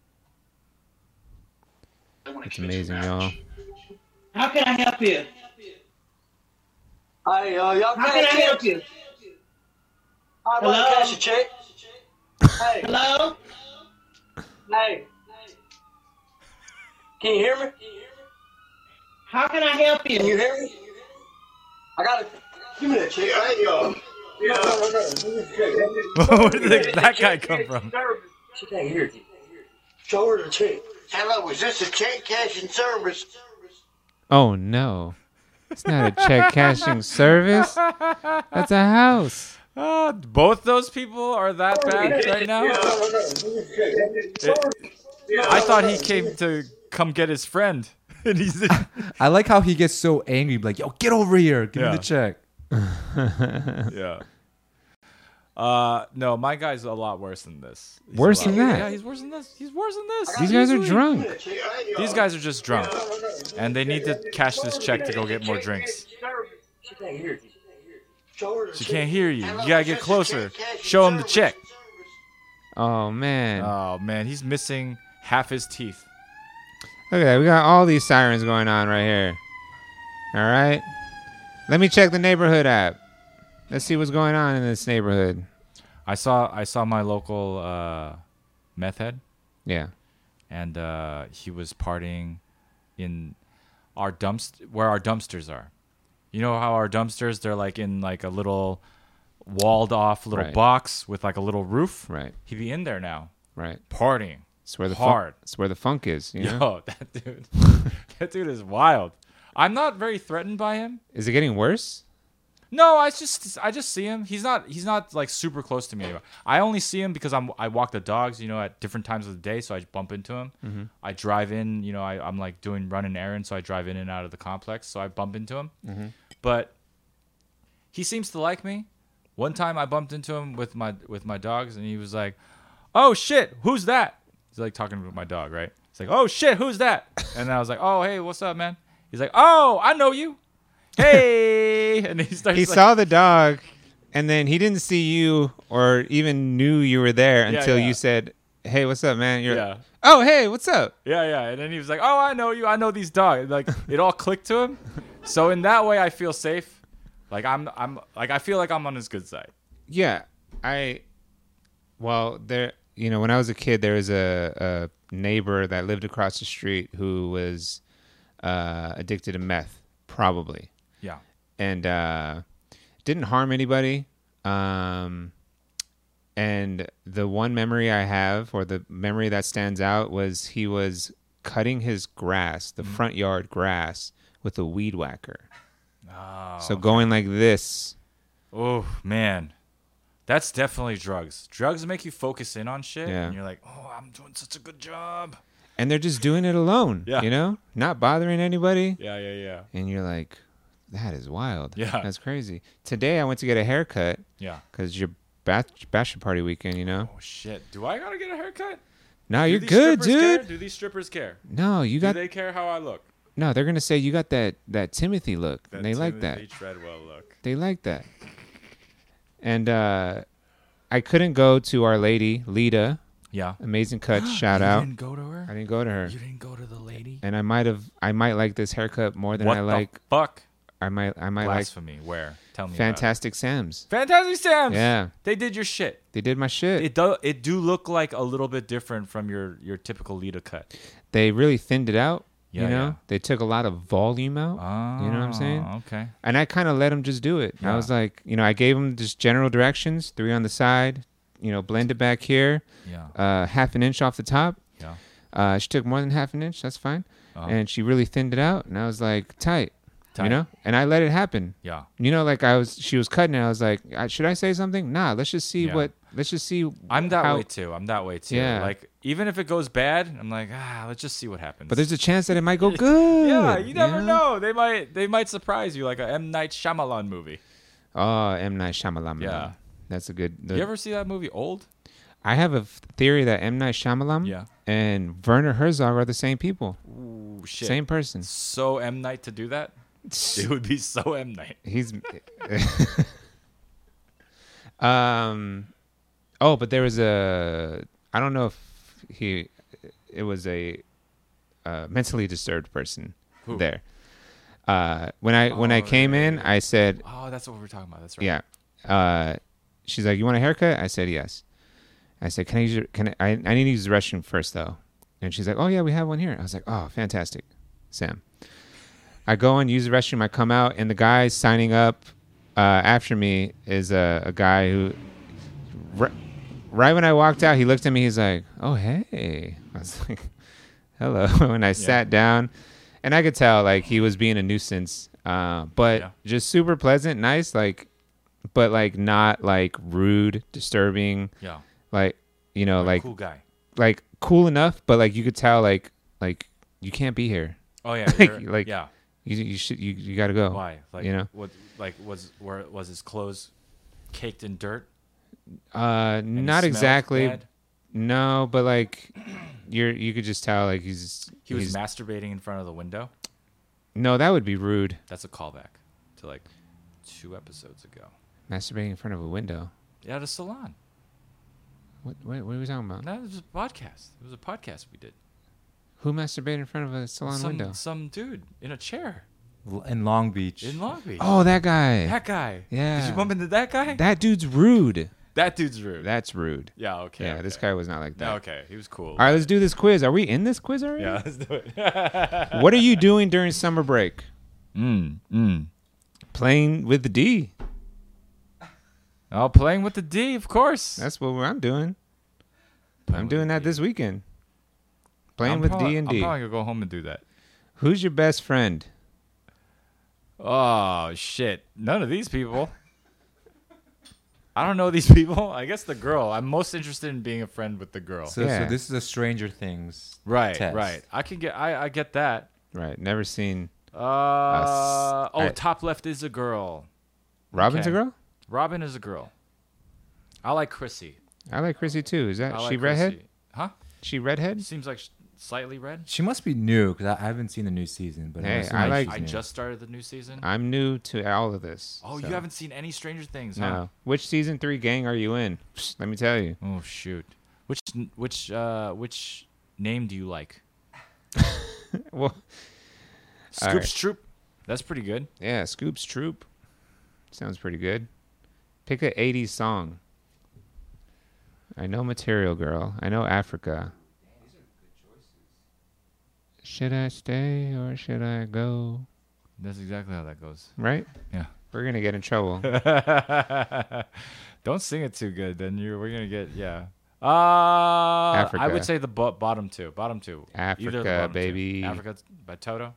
It's amazing, y'all. How can I help you? Hey, uh, y'all How can I help you? I'm Hello? gonna cash a check. Hey, Hello? hey. Can you hear me? How can I help Can you? you hear me? I got it. Give me that check. Hey, yo. Where did that guy come from? She can't hear you. Show her the check. Hello, is this a check cashing service? Oh no, it's not a check cashing service. That's a house. Uh, both those people are that bad right now. I thought he came to come get his friend, and he's I like how he gets so angry, like, "Yo, get over here, give Yeah. me the check." yeah. Uh, no, my guy's a lot worse than this. He's a Worse lot- than that? Yeah, he's worse than this. He's worse than this. These guys are Easily. drunk. These guys are just drunk, and they need to cash this check to go get more drinks. She can't hear you. Show her the She check. can't hear you. You gotta get closer. Show him the check. Oh man, Oh man, he's missing half his teeth. look at that. We got all these sirens going on right here. All right, let me check the neighborhood app. Let's see what's going on in this neighborhood. I saw I saw my local uh, meth head, Yeah. and uh, he was partying in our dumpst where our dumpsters are. You know how our dumpsters, they're like in like a little walled off little Right. box with like a little roof. Right. He'd be in there now, Right. partying. It's where the Hard. Fun, it's where the funk is. You know? Yo, that dude, that dude is wild. I'm not very threatened by him. Is it getting worse? No, I just I just see him. He's not he's not like super close to me anymore. I only see him because I'm I walk the dogs, you know, at different times of the day, so I bump into him. Mm-hmm. I drive in, you know, I, I'm like doing running errands, so I drive in and out of the complex, so I bump into him. Mm-hmm. But he seems to like me. One time I bumped into him with my with my dogs, and he was like, "Oh shit, who's that?" He's like talking with my dog, right? He's like, "Oh shit, who's that?" And I was like, "Oh hey, what's up, man?" He's like, "Oh, I know you. Hey!" And he starts. He like, saw the dog, and then he didn't see you or even knew you were there Yeah, until yeah. you said, "Hey, what's up, man?" You're Yeah. oh, hey, what's up? Yeah, yeah. And then he was like, "Oh, I know you. I know these dogs." Like it all clicked to him. So in that way, I feel safe. Like I'm, I'm, like I feel like I'm on his good side. Yeah, I. Well, there. You know, when I was a kid, there was a, a neighbor that lived across the street who was uh, addicted to meth, probably, Yeah. and uh, didn't harm anybody. Um, and the one memory I have, or the memory that stands out, was he was cutting his grass, the front yard grass, with a weed whacker. Oh. So going like this. Oh man, that's definitely drugs. Drugs make you focus in on shit, Yeah. and you're like, "Oh, I'm doing such a good job." And they're just doing it alone, Yeah. you know, not bothering anybody. Yeah, yeah, yeah, And you're like, that is wild. Yeah. That's crazy. Today I went to get a haircut yeah. because your bath- bachelor party weekend, you know. Oh shit, do I gotta get a haircut? No, Do you're these good, strippers dude. Care? Do these strippers care? No, you Do got they care how I look? no. They're gonna say you got that that Timothy look. That and they like that. Timothy Treadwell look. They like that. And uh, I couldn't go to Our Lady, Lita. Yeah. Amazing cut. Shout you out. didn't go to her. I didn't go to her. You didn't go to the lady. And I might have. I might like this haircut more than What I the like. fuck? I might. I might Blasphemy. Where? Tell me. like Fantastic Sam's. About it. Fantastic Sam's. Yeah. They did your shit. They did my shit. It do. It do look like a little bit different from your your typical Lita cut. They really thinned it out. Yeah, you know, yeah. they took a lot of volume out. Oh, You know what I'm saying? Okay. And I kind of let them just do it. Yeah. I was like, you know, I gave them just general directions, three on the side, you know, blend it back here, Yeah. uh, half an inch off the top. Yeah. Uh, she took more than half an inch. That's fine. Uh-huh. And she really thinned it out. And I was like, tight, Tight. you know, and I let it happen. Yeah. You know, like I was, she was cutting it. I was like, I, should I say something? Nah, let's just see Yeah. what, let's just see. I'm that how, way too. I'm that way too. Yeah. Like even if it goes bad, I'm like, ah, let's just see what happens. But there's a chance that it might go good. yeah, you never know. They might they might surprise you like a M Night Shyamalan movie. Oh, M. Night Shyamalan. Yeah. That's a good. The, you ever see that movie Old? I have a f- theory that M. Night Shyamalan Yeah. and Werner Herzog are the same people. Ooh, shit. Same person. So M Night to do that? It would be so M Night. He's. um, oh, but there was a. I don't know if he. It was a uh, mentally disturbed person Who? there. Uh, when I when I Oh, came yeah, in, yeah, yeah. I said, Oh, that's what we were talking about. That's right. yeah. Uh, she's like, you want a haircut? I said yes. I said, can I use your, can I, I, I need to use the restroom first though. And she's like, oh yeah, we have one here. I was like, oh, fantastic, Sam. I go and use the restroom. I come out, and the guy signing up uh, after me is a, a guy who, r- right when I walked out, he looked at me. He's like, oh hey. I was like, hello. When I sat down, and I could tell like he was being a nuisance, uh, but Yeah. just super pleasant, nice, like, but like not like rude, disturbing, Yeah. like you know, like cool guy. like cool enough, but like you could tell like like you can't be here. Oh yeah. like- you're- like- yeah. You you should you, you got to go. Why? Like you know, what? Like was where was his clothes caked in dirt? uh, And he not smelled exactly. bad? No, but like you're you could just tell like he's He was he's, masturbating in front of the window. no, that would be rude. That's a callback to like two episodes ago. Masturbating in front of a window. Yeah, the salon. What what, what are we talking about? That was a podcast. It was a podcast we did. Who masturbated in front of a salon some, window? Some dude in a chair L- in Long Beach. in Long Beach. Oh, that guy. that guy. Yeah. Did you bump into that guy? That dude's rude. That dude's rude. That's rude. yeah. Okay. Yeah, okay. this guy was not like that. No, okay. He was cool. All right, let's do this quiz. Are we in this quiz already? Yeah. Let's do it. What are you doing during summer break? mm. Mm. Playing with the D. Oh, playing with the D, of course. That's what I'm doing. Playing I'm with doing the that D. this weekend. Playing I'm with probably, D and I'm D. probably gonna go home and do that. Who's your best friend? Oh shit! None of these people. I don't know these people. I guess the girl. I'm most interested in being a friend with the girl. So, Yeah. so this is a Stranger Things. right, test. right. I can get. I, I get that. Right. Never seen. Uh oh. I- Top left is a girl. Robin's Okay. a girl? Robin is a girl. I like Chrissy. I like Chrissy too. Is that I she like redhead? Chrissy. Huh? She redhead? Seems like sh- slightly red. She must be new because I, I haven't seen the new season. But Hey, I'm assuming I like- she's I new. just started the new season. I'm new to all of this. Oh, so- you haven't seen any Stranger Things, No. huh? Which season three gang are you in? Psst, let me tell you. Oh shoot. Which which uh which name do you like? Well, All Scoops right. Troop. That's pretty good. yeah, Scoops Troop. Sounds pretty good. Pick a eighties song. I know Material Girl. I know Africa. Should I stay or should I go? That's exactly how that goes. Right? Yeah. We're going to get in trouble. Don't sing it too good, then you're we're gonna get yeah. Uh I Africa. would say the bo- bottom two. Bottom two. Either the Africa, bottom two. baby. Africa by Toto.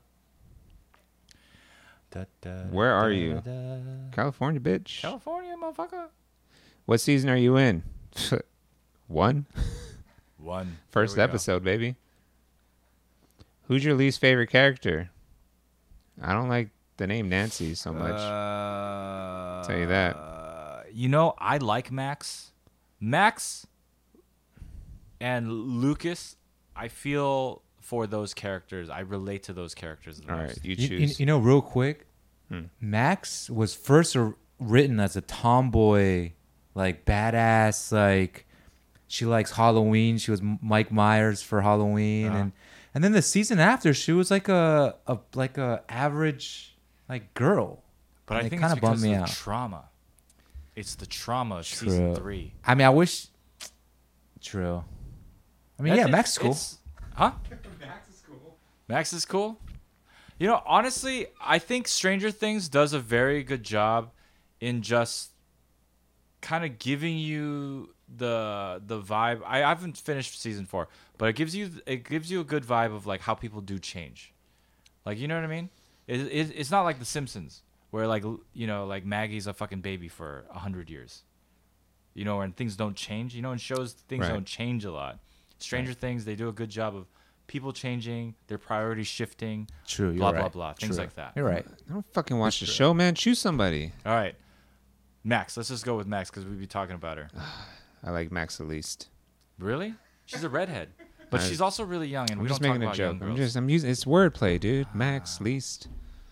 Da, da, Where are da, you? da. California, bitch. California, motherfucker. What season are you in? One? One. First There we go. episode, baby. Who's your least favorite character? I don't like the name Nancy so much. Uh, Tell you that. You know, I like Max. Max and Lucas, I feel for those characters. I relate to those characters the All most. right, you You, you, choose. you know, real quick, Hmm. Max was first ar- written as a tomboy, like badass. Like she likes Halloween. She was M- Mike Myers for Halloween, Uh-huh. and and then the season after, she was like a, a like a average like girl. But I And it think kinda it's because bummed me of the out. trauma. It's the trauma of True. season three. I mean, I wish. True. I mean, yeah, It's- Max is cool. it's- Huh? Max is cool. Max is cool. You know, honestly, I think Stranger Things does a very good job in just kind of giving you the the vibe. I haven't finished season four, but it gives you it gives you a good vibe of like how people do change. Like, you know what I mean? It, it it's not like The Simpsons where like you know like Maggie's a fucking baby for a hundred years. You know, and things don't change. You know, in shows things Right. don't change a lot. Stranger Things, they do a good job of people changing, their priorities shifting, True. You're blah right. blah blah, things True. like that. You're right. I don't fucking watch the show, man. Choose somebody. All right, Max. Let's just go with Max because we'd be talking about her. I like Max the least. Really? She's a redhead, but I- she's also really young, and I'm we just don't talk making a about joke. young I'm girls. just I'm using it's wordplay, dude. Max least.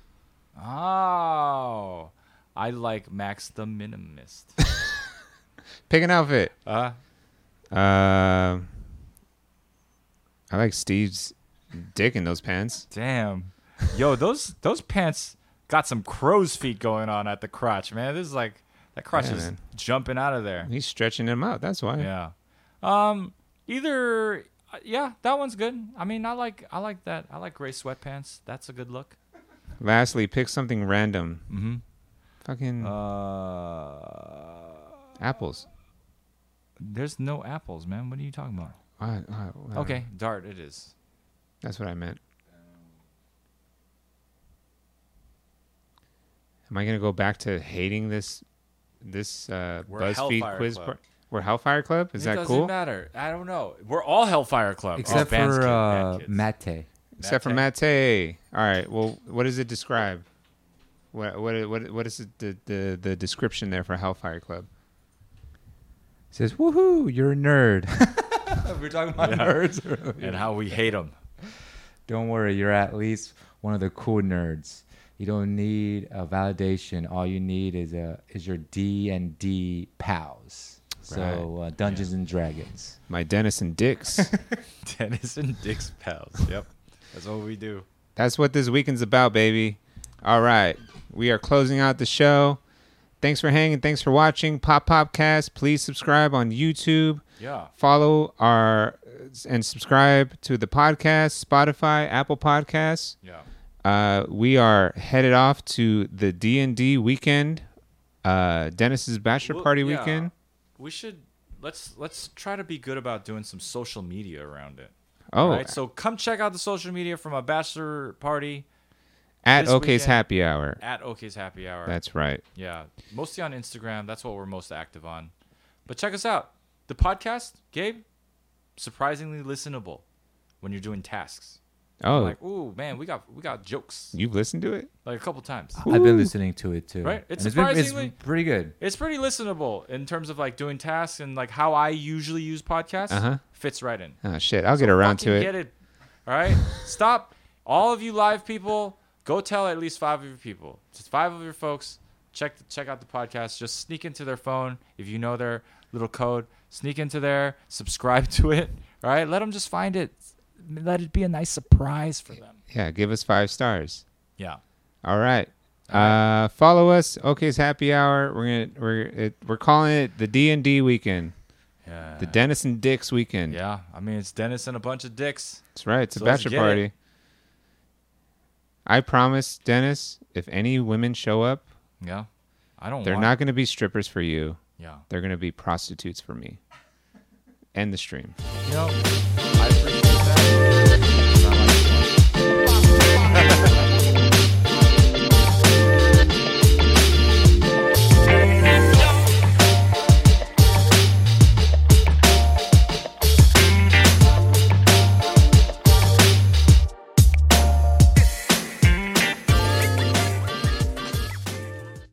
Oh, I like Max the Minimist. Pick an outfit. Uh, Um, I like Steve's dick in those pants. damn, yo, those those pants got some crow's feet going on at the crotch, man. This is like that crotch Yeah, is man. jumping out of there. He's stretching him out. That's why. Yeah. Um. Either. uh, Yeah, that one's good. I mean, I like I like that. I like gray sweatpants. That's a good look. Lastly, pick something random. Mm-hmm. Fucking Uh. apples. There's no apples, man. What are you talking about? Uh, uh, uh, Okay, dart. It is. That's what I meant. Am I gonna go back to hating this this uh, We're BuzzFeed Hellfire quiz? Club. Part? We're Hellfire Club. Is it that doesn't cool? matter. I don't know. We're all Hellfire Club. Except oh, Vans for kid, uh, bad kids. Mate. Except for Mate. Mate. All right. Well, what does it describe? What what what what is it, the, the the description there for Hellfire Club? Says, "Woohoo! You're a nerd." We're talking about Yeah. nerds. earlier. And how we hate them. Don't worry, you're at least one of the cool nerds. You don't need a validation. All you need is a is your D and D pals. So uh, Dungeons and Dragons. My Dennis and Dicks. Dennis and Dick's pals. Yep. That's what we do. That's what this weekend's about, baby. All right. We are closing out the show. Thanks for hanging. Thanks for watching Pop Popcast. Please subscribe on YouTube. Yeah. Follow our and subscribe to the podcast, Spotify, Apple Podcasts. Yeah. Uh, we are headed off to the D and D weekend, uh, Dennis's bachelor Well, party yeah. weekend. We should let's let's try to be good about doing some social media around it. Oh, Right? So come check out the social media from a bachelor party at this OK's weekend. Happy Hour. at OK's Happy Hour. That's right. Yeah, mostly on Instagram. That's what we're most active on. But check us out. The podcast, Gabe, surprisingly listenable when you're doing tasks. Oh, Like, ooh, man, we got we got jokes you've listened to it? like a couple times. I've been listening to it too. Right? It's And been, it's surprisingly- pretty good. It's pretty listenable in terms of like doing tasks and like how I usually use podcasts. Uh-huh. Fits right in. Oh shit! I'll get around to Fucking it. Get it. All right? Stop. All of you live people, go tell at least five of your people. Just five of your folks. Check check out the podcast. Just sneak into their phone if you know their little code. Sneak into there. Subscribe to it. All right? Let them just find it. Let it be a nice surprise for them. Yeah, give us five stars. Yeah. All right. All right. Uh, follow us. OK's Happy Hour. We're gonna we're it, we're calling it the D and D weekend, Yeah. the Dennis and Dicks weekend. Yeah. I mean, it's Dennis and a bunch of dicks. That's right. It's So a let's bachelor get it. party. I promise, Dennis, if any women show up, Yeah. I don't they're want not going to be strippers for you. Yeah. They're going to be prostitutes for me. End the stream. You know, I appreciate